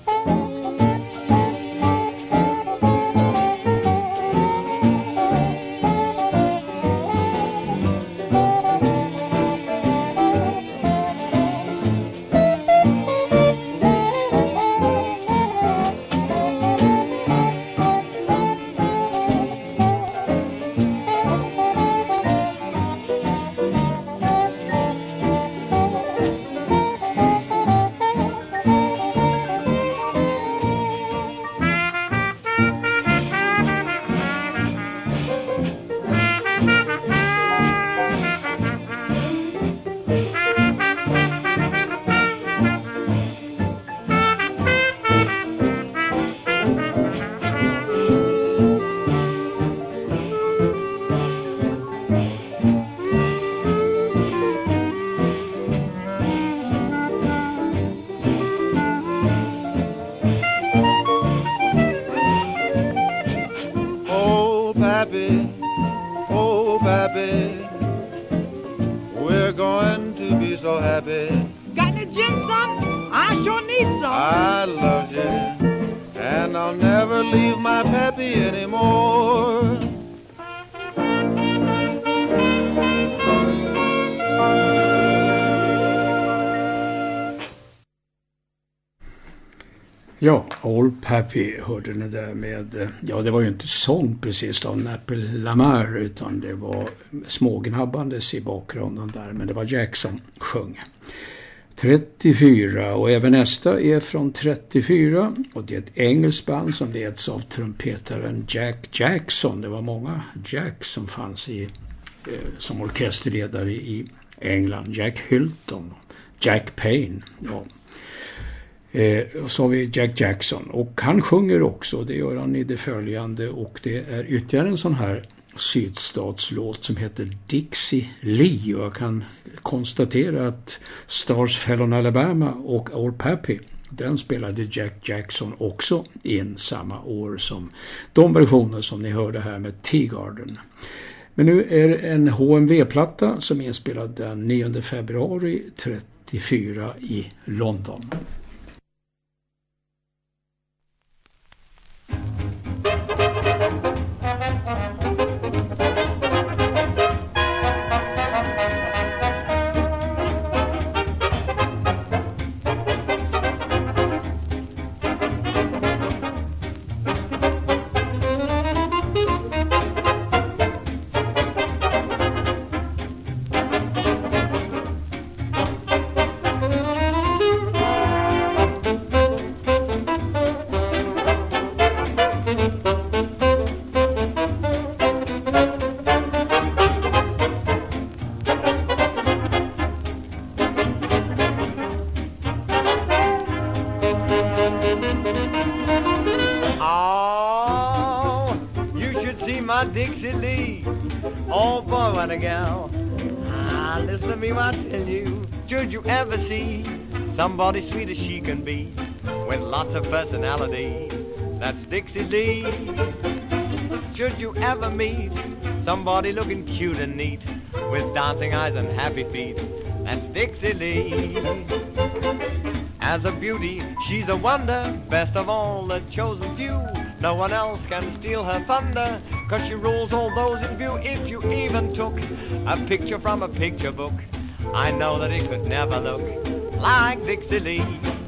Ja, Old Pappy hörde ni där med, ja det var ju inte sång precis av Nappy Lamar, utan det var smågnabbandes i bakgrunden där, men det var Jack som sjöng. 34 och även nästa är från 34 och det är ett engelskt band som leds av trumpetaren Jack Jackson. Det var många Jack som fanns som orkesterledare i England. Jack Hilton, Jack Payne, ja. Så har vi Jack Jackson och han sjunger också, det gör han i det följande och det är ytterligare en sån här sydstatslåt som heter Dixie Lee och jag kan konstatera att Stars Fell on Alabama och Old Pappy, den spelade Jack Jackson också in samma år som de versioner som ni hörde här med Teagarden. Men nu är det en HMV-platta som är inspelad den 9 februari 34 i London. Dixie Lee, oh boy, what a gal. Listen to me, what I tell you. Should you ever see somebody sweet as she can be, with lots of personality, that's Dixie Lee. Should you ever meet somebody looking cute and neat, with dancing eyes and happy feet, that's Dixie Lee. As a beauty, she's a wonder, best of all the chosen few. No one else can steal her thunder, 'cause she rules all those in view. If you even took a picture from a picture book, I know that it could never look like Dixie Lee.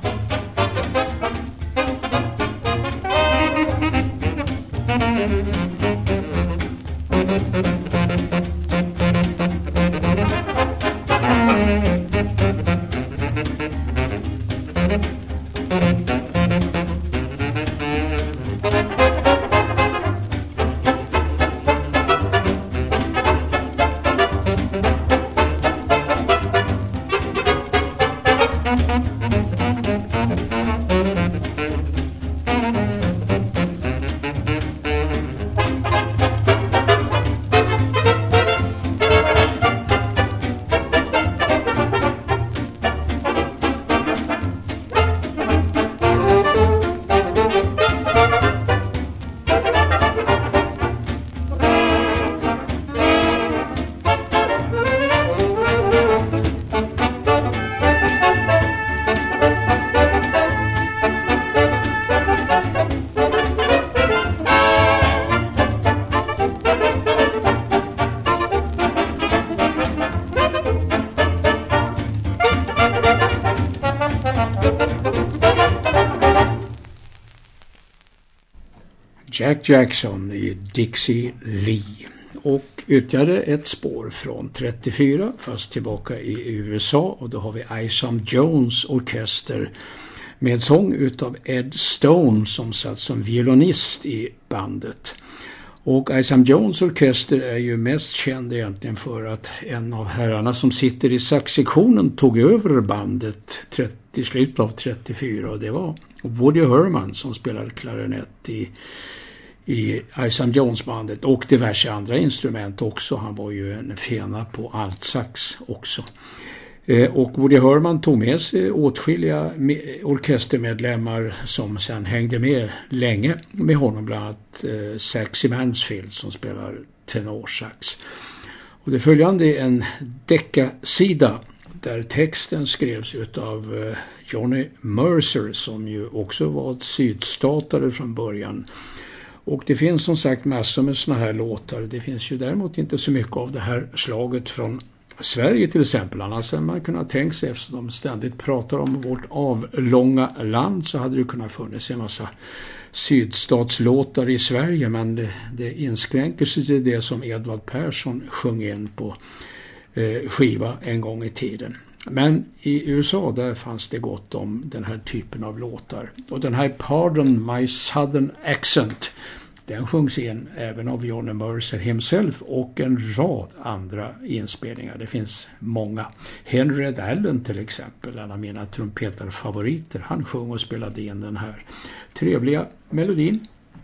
Jack Jackson i Dixie Lee. Och ytterligare ett spår från 34 fast tillbaka i USA och då har vi Isam Jones orkester med sång utav Ed Stone som satt som violinist i bandet. Och Isam Jones orkester är ju mest känd egentligen för att en av herrarna som sitter i saxsektionen tog över bandet i slutet av 34 och det var Woody Herman som spelade klarinett i Isam Jones-bandet och diverse andra instrument också. Han var ju en fena på altsax också. Och Woody Herman tog med sig åtskilliga orkestermedlemmar som sen hängde med länge med honom, bland annat Saxy Mansfield som spelar tenorsax. Och det följande är en deckasida där texten skrevs utav Johnny Mercer som ju också var ett sydstatare från början. Och det finns som sagt massor med såna här låtar. Det finns ju däremot inte så mycket av det här slaget från Sverige till exempel. Annars hade man kunnat tänka sig, eftersom de ständigt pratar om vårt avlånga land, så hade det kunnat funnits en massa sydstatslåtar i Sverige. Men det inskränker sig till det som Edvard Persson sjöng in på skiva en gång i tiden. Men i USA där fanns det gott om den här typen av låtar. Och den här Pardon My Southern Accent, den sjungs in även av Johnny Mercer himself och en rad andra inspelningar. Det finns många. Henry Red Allen till exempel, en av mina trumpetarfavoriter, han sjöng och spelade in den här trevliga melodin.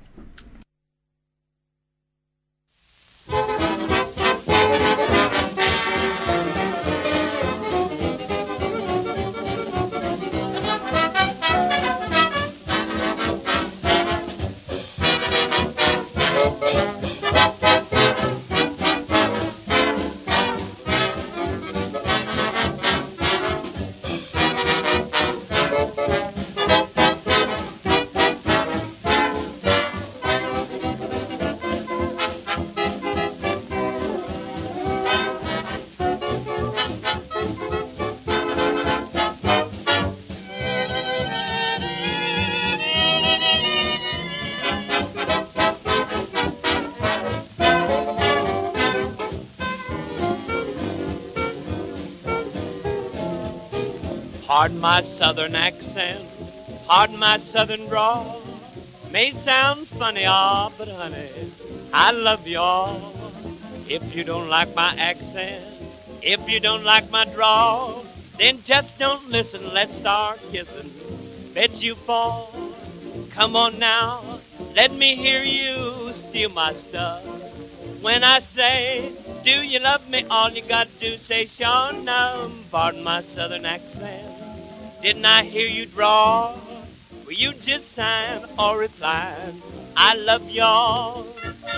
Pardon my southern accent, pardon my southern drawl. May sound funny, but honey, I love you all. If you don't like my accent, if you don't like my drawl, then just don't listen, let's start kissing. Bet you fall. Come on now, let me hear you steal my stuff. When I say, do you love me? All you got to do say, Sean, pardon my southern accent. Didn't I hear you draw? Will you just sign or reply? I love y'all.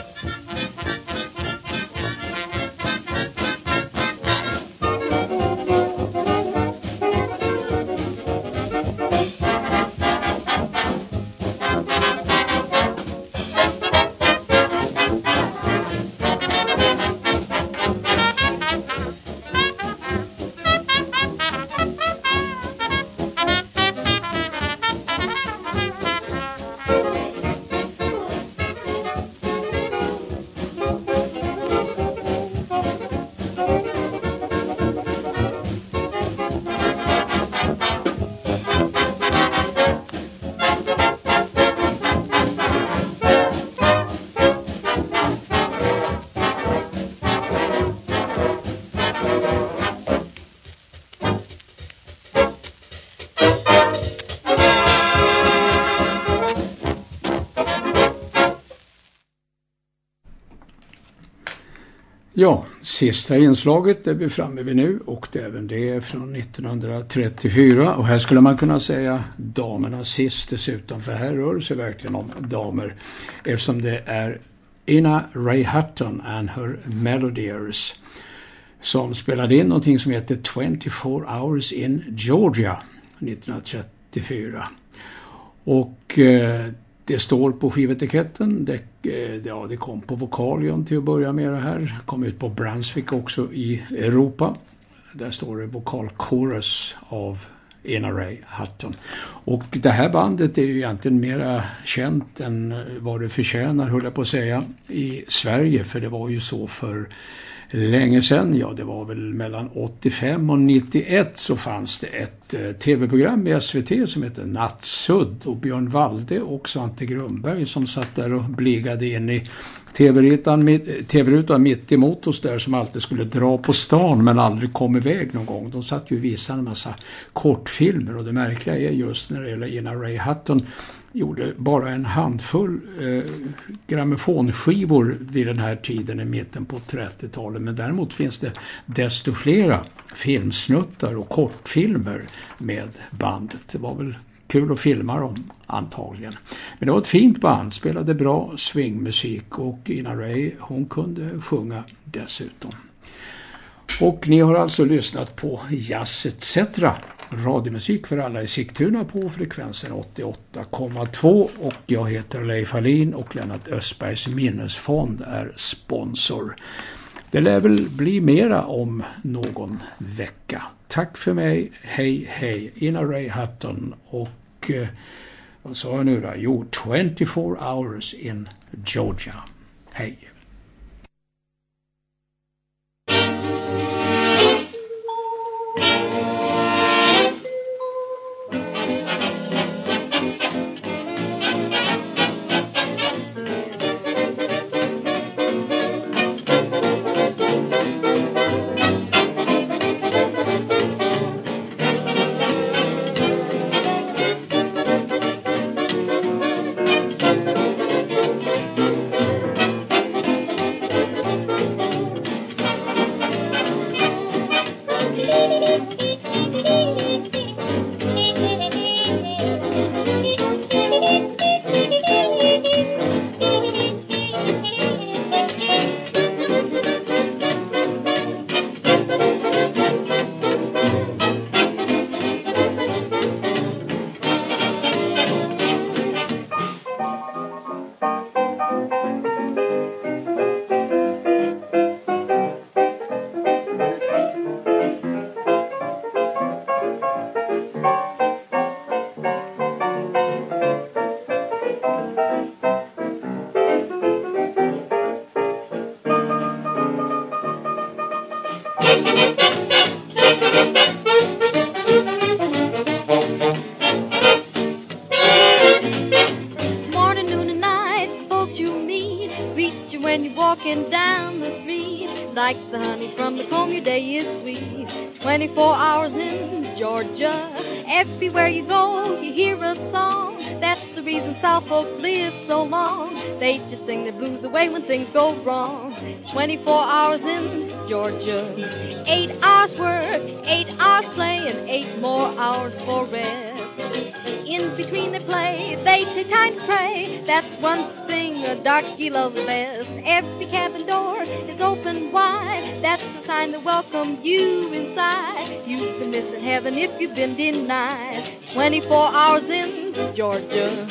Ja, sista inslaget är vi framme vid nu och det även det är från 1934 och här skulle man kunna säga damerna sist dessutom, för här rör det sig verkligen om damer eftersom det är Ina Ray Hutton and her Melodiers som spelade in någonting som heter 24 Hours in Georgia 1934 och det står på skivetiketten, det kom på Vocalion till att börja med det här. Kom ut på Brunswick också i Europa. Där står det vokalchorus av Ina Ray Hutton. Och det här bandet är ju egentligen mera känt än vad det förtjänar, höll jag på att säga, i Sverige. För det var ju så för länge sedan, ja det var väl mellan 85 och 91 så fanns det ett tv-program i SVT som heter Nattsudd och Björn Walde och Svante Grönberg som satt där och bligade in i tv-rutan mitt emot oss där som alltid skulle dra på stan men aldrig kom iväg någon gång. De satt ju och visade en massa kortfilmer och det märkliga är just när det gäller Ina Ray Hutton gjorde bara en handfull grammofonskivor vid den här tiden i mitten på 30-talet. Men däremot finns det desto flera filmsnuttar och kortfilmer med bandet. Det var väl kul att filma dem antagligen. Men det var ett fint band, spelade bra swingmusik och Ina Ray hon kunde sjunga dessutom. Och ni har alltså lyssnat på Jazz etc. Radiomusik för alla i Sigtuna på frekvensen 88,2 och jag heter Leif Hallin och Lennart Östbergs minnesfond är sponsor. Det lär väl bli mera om någon vecka. Tack för mig, hej hej, Ina Ray Hutton och vad sa jag nu då? Jo, 24 hours in Georgia. Hej. like the honey from the comb, your day is sweet. 24 hours in Georgia, everywhere you go, you hear a song. That's the reason South folks live so long. They just sing their blues away when things go wrong. 24 hours in Georgia, 8 hours work, 8 hours play, and 8 more hours for rest. In between they play, they take time to pray. That's one thing a darky loves best. Every cabin door is open wide. That's the sign to welcome you inside. You've been missing heaven if you've been denied. 24 hours in Georgia.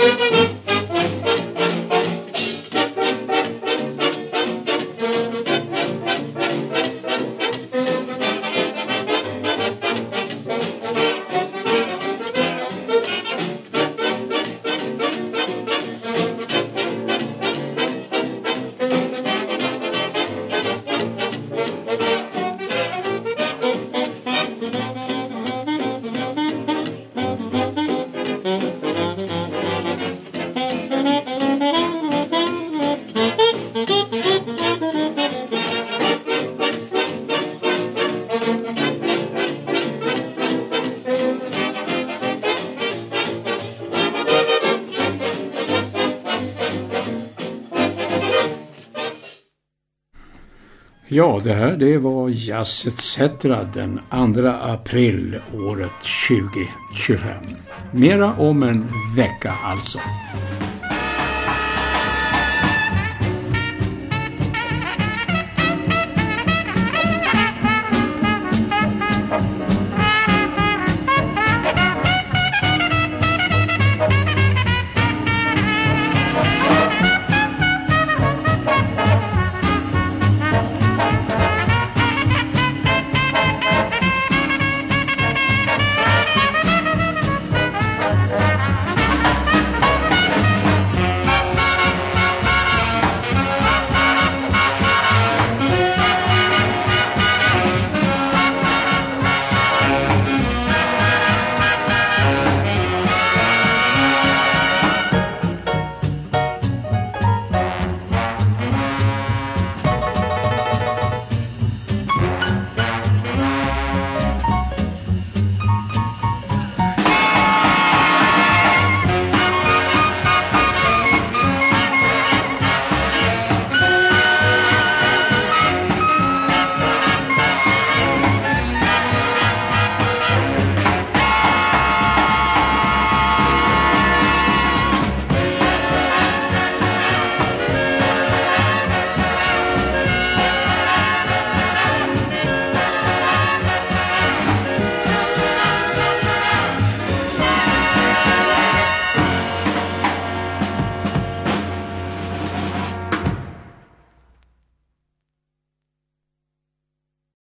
Ja, det var Jazz etc. den 2 april året 2025. Mera om en vecka alltså.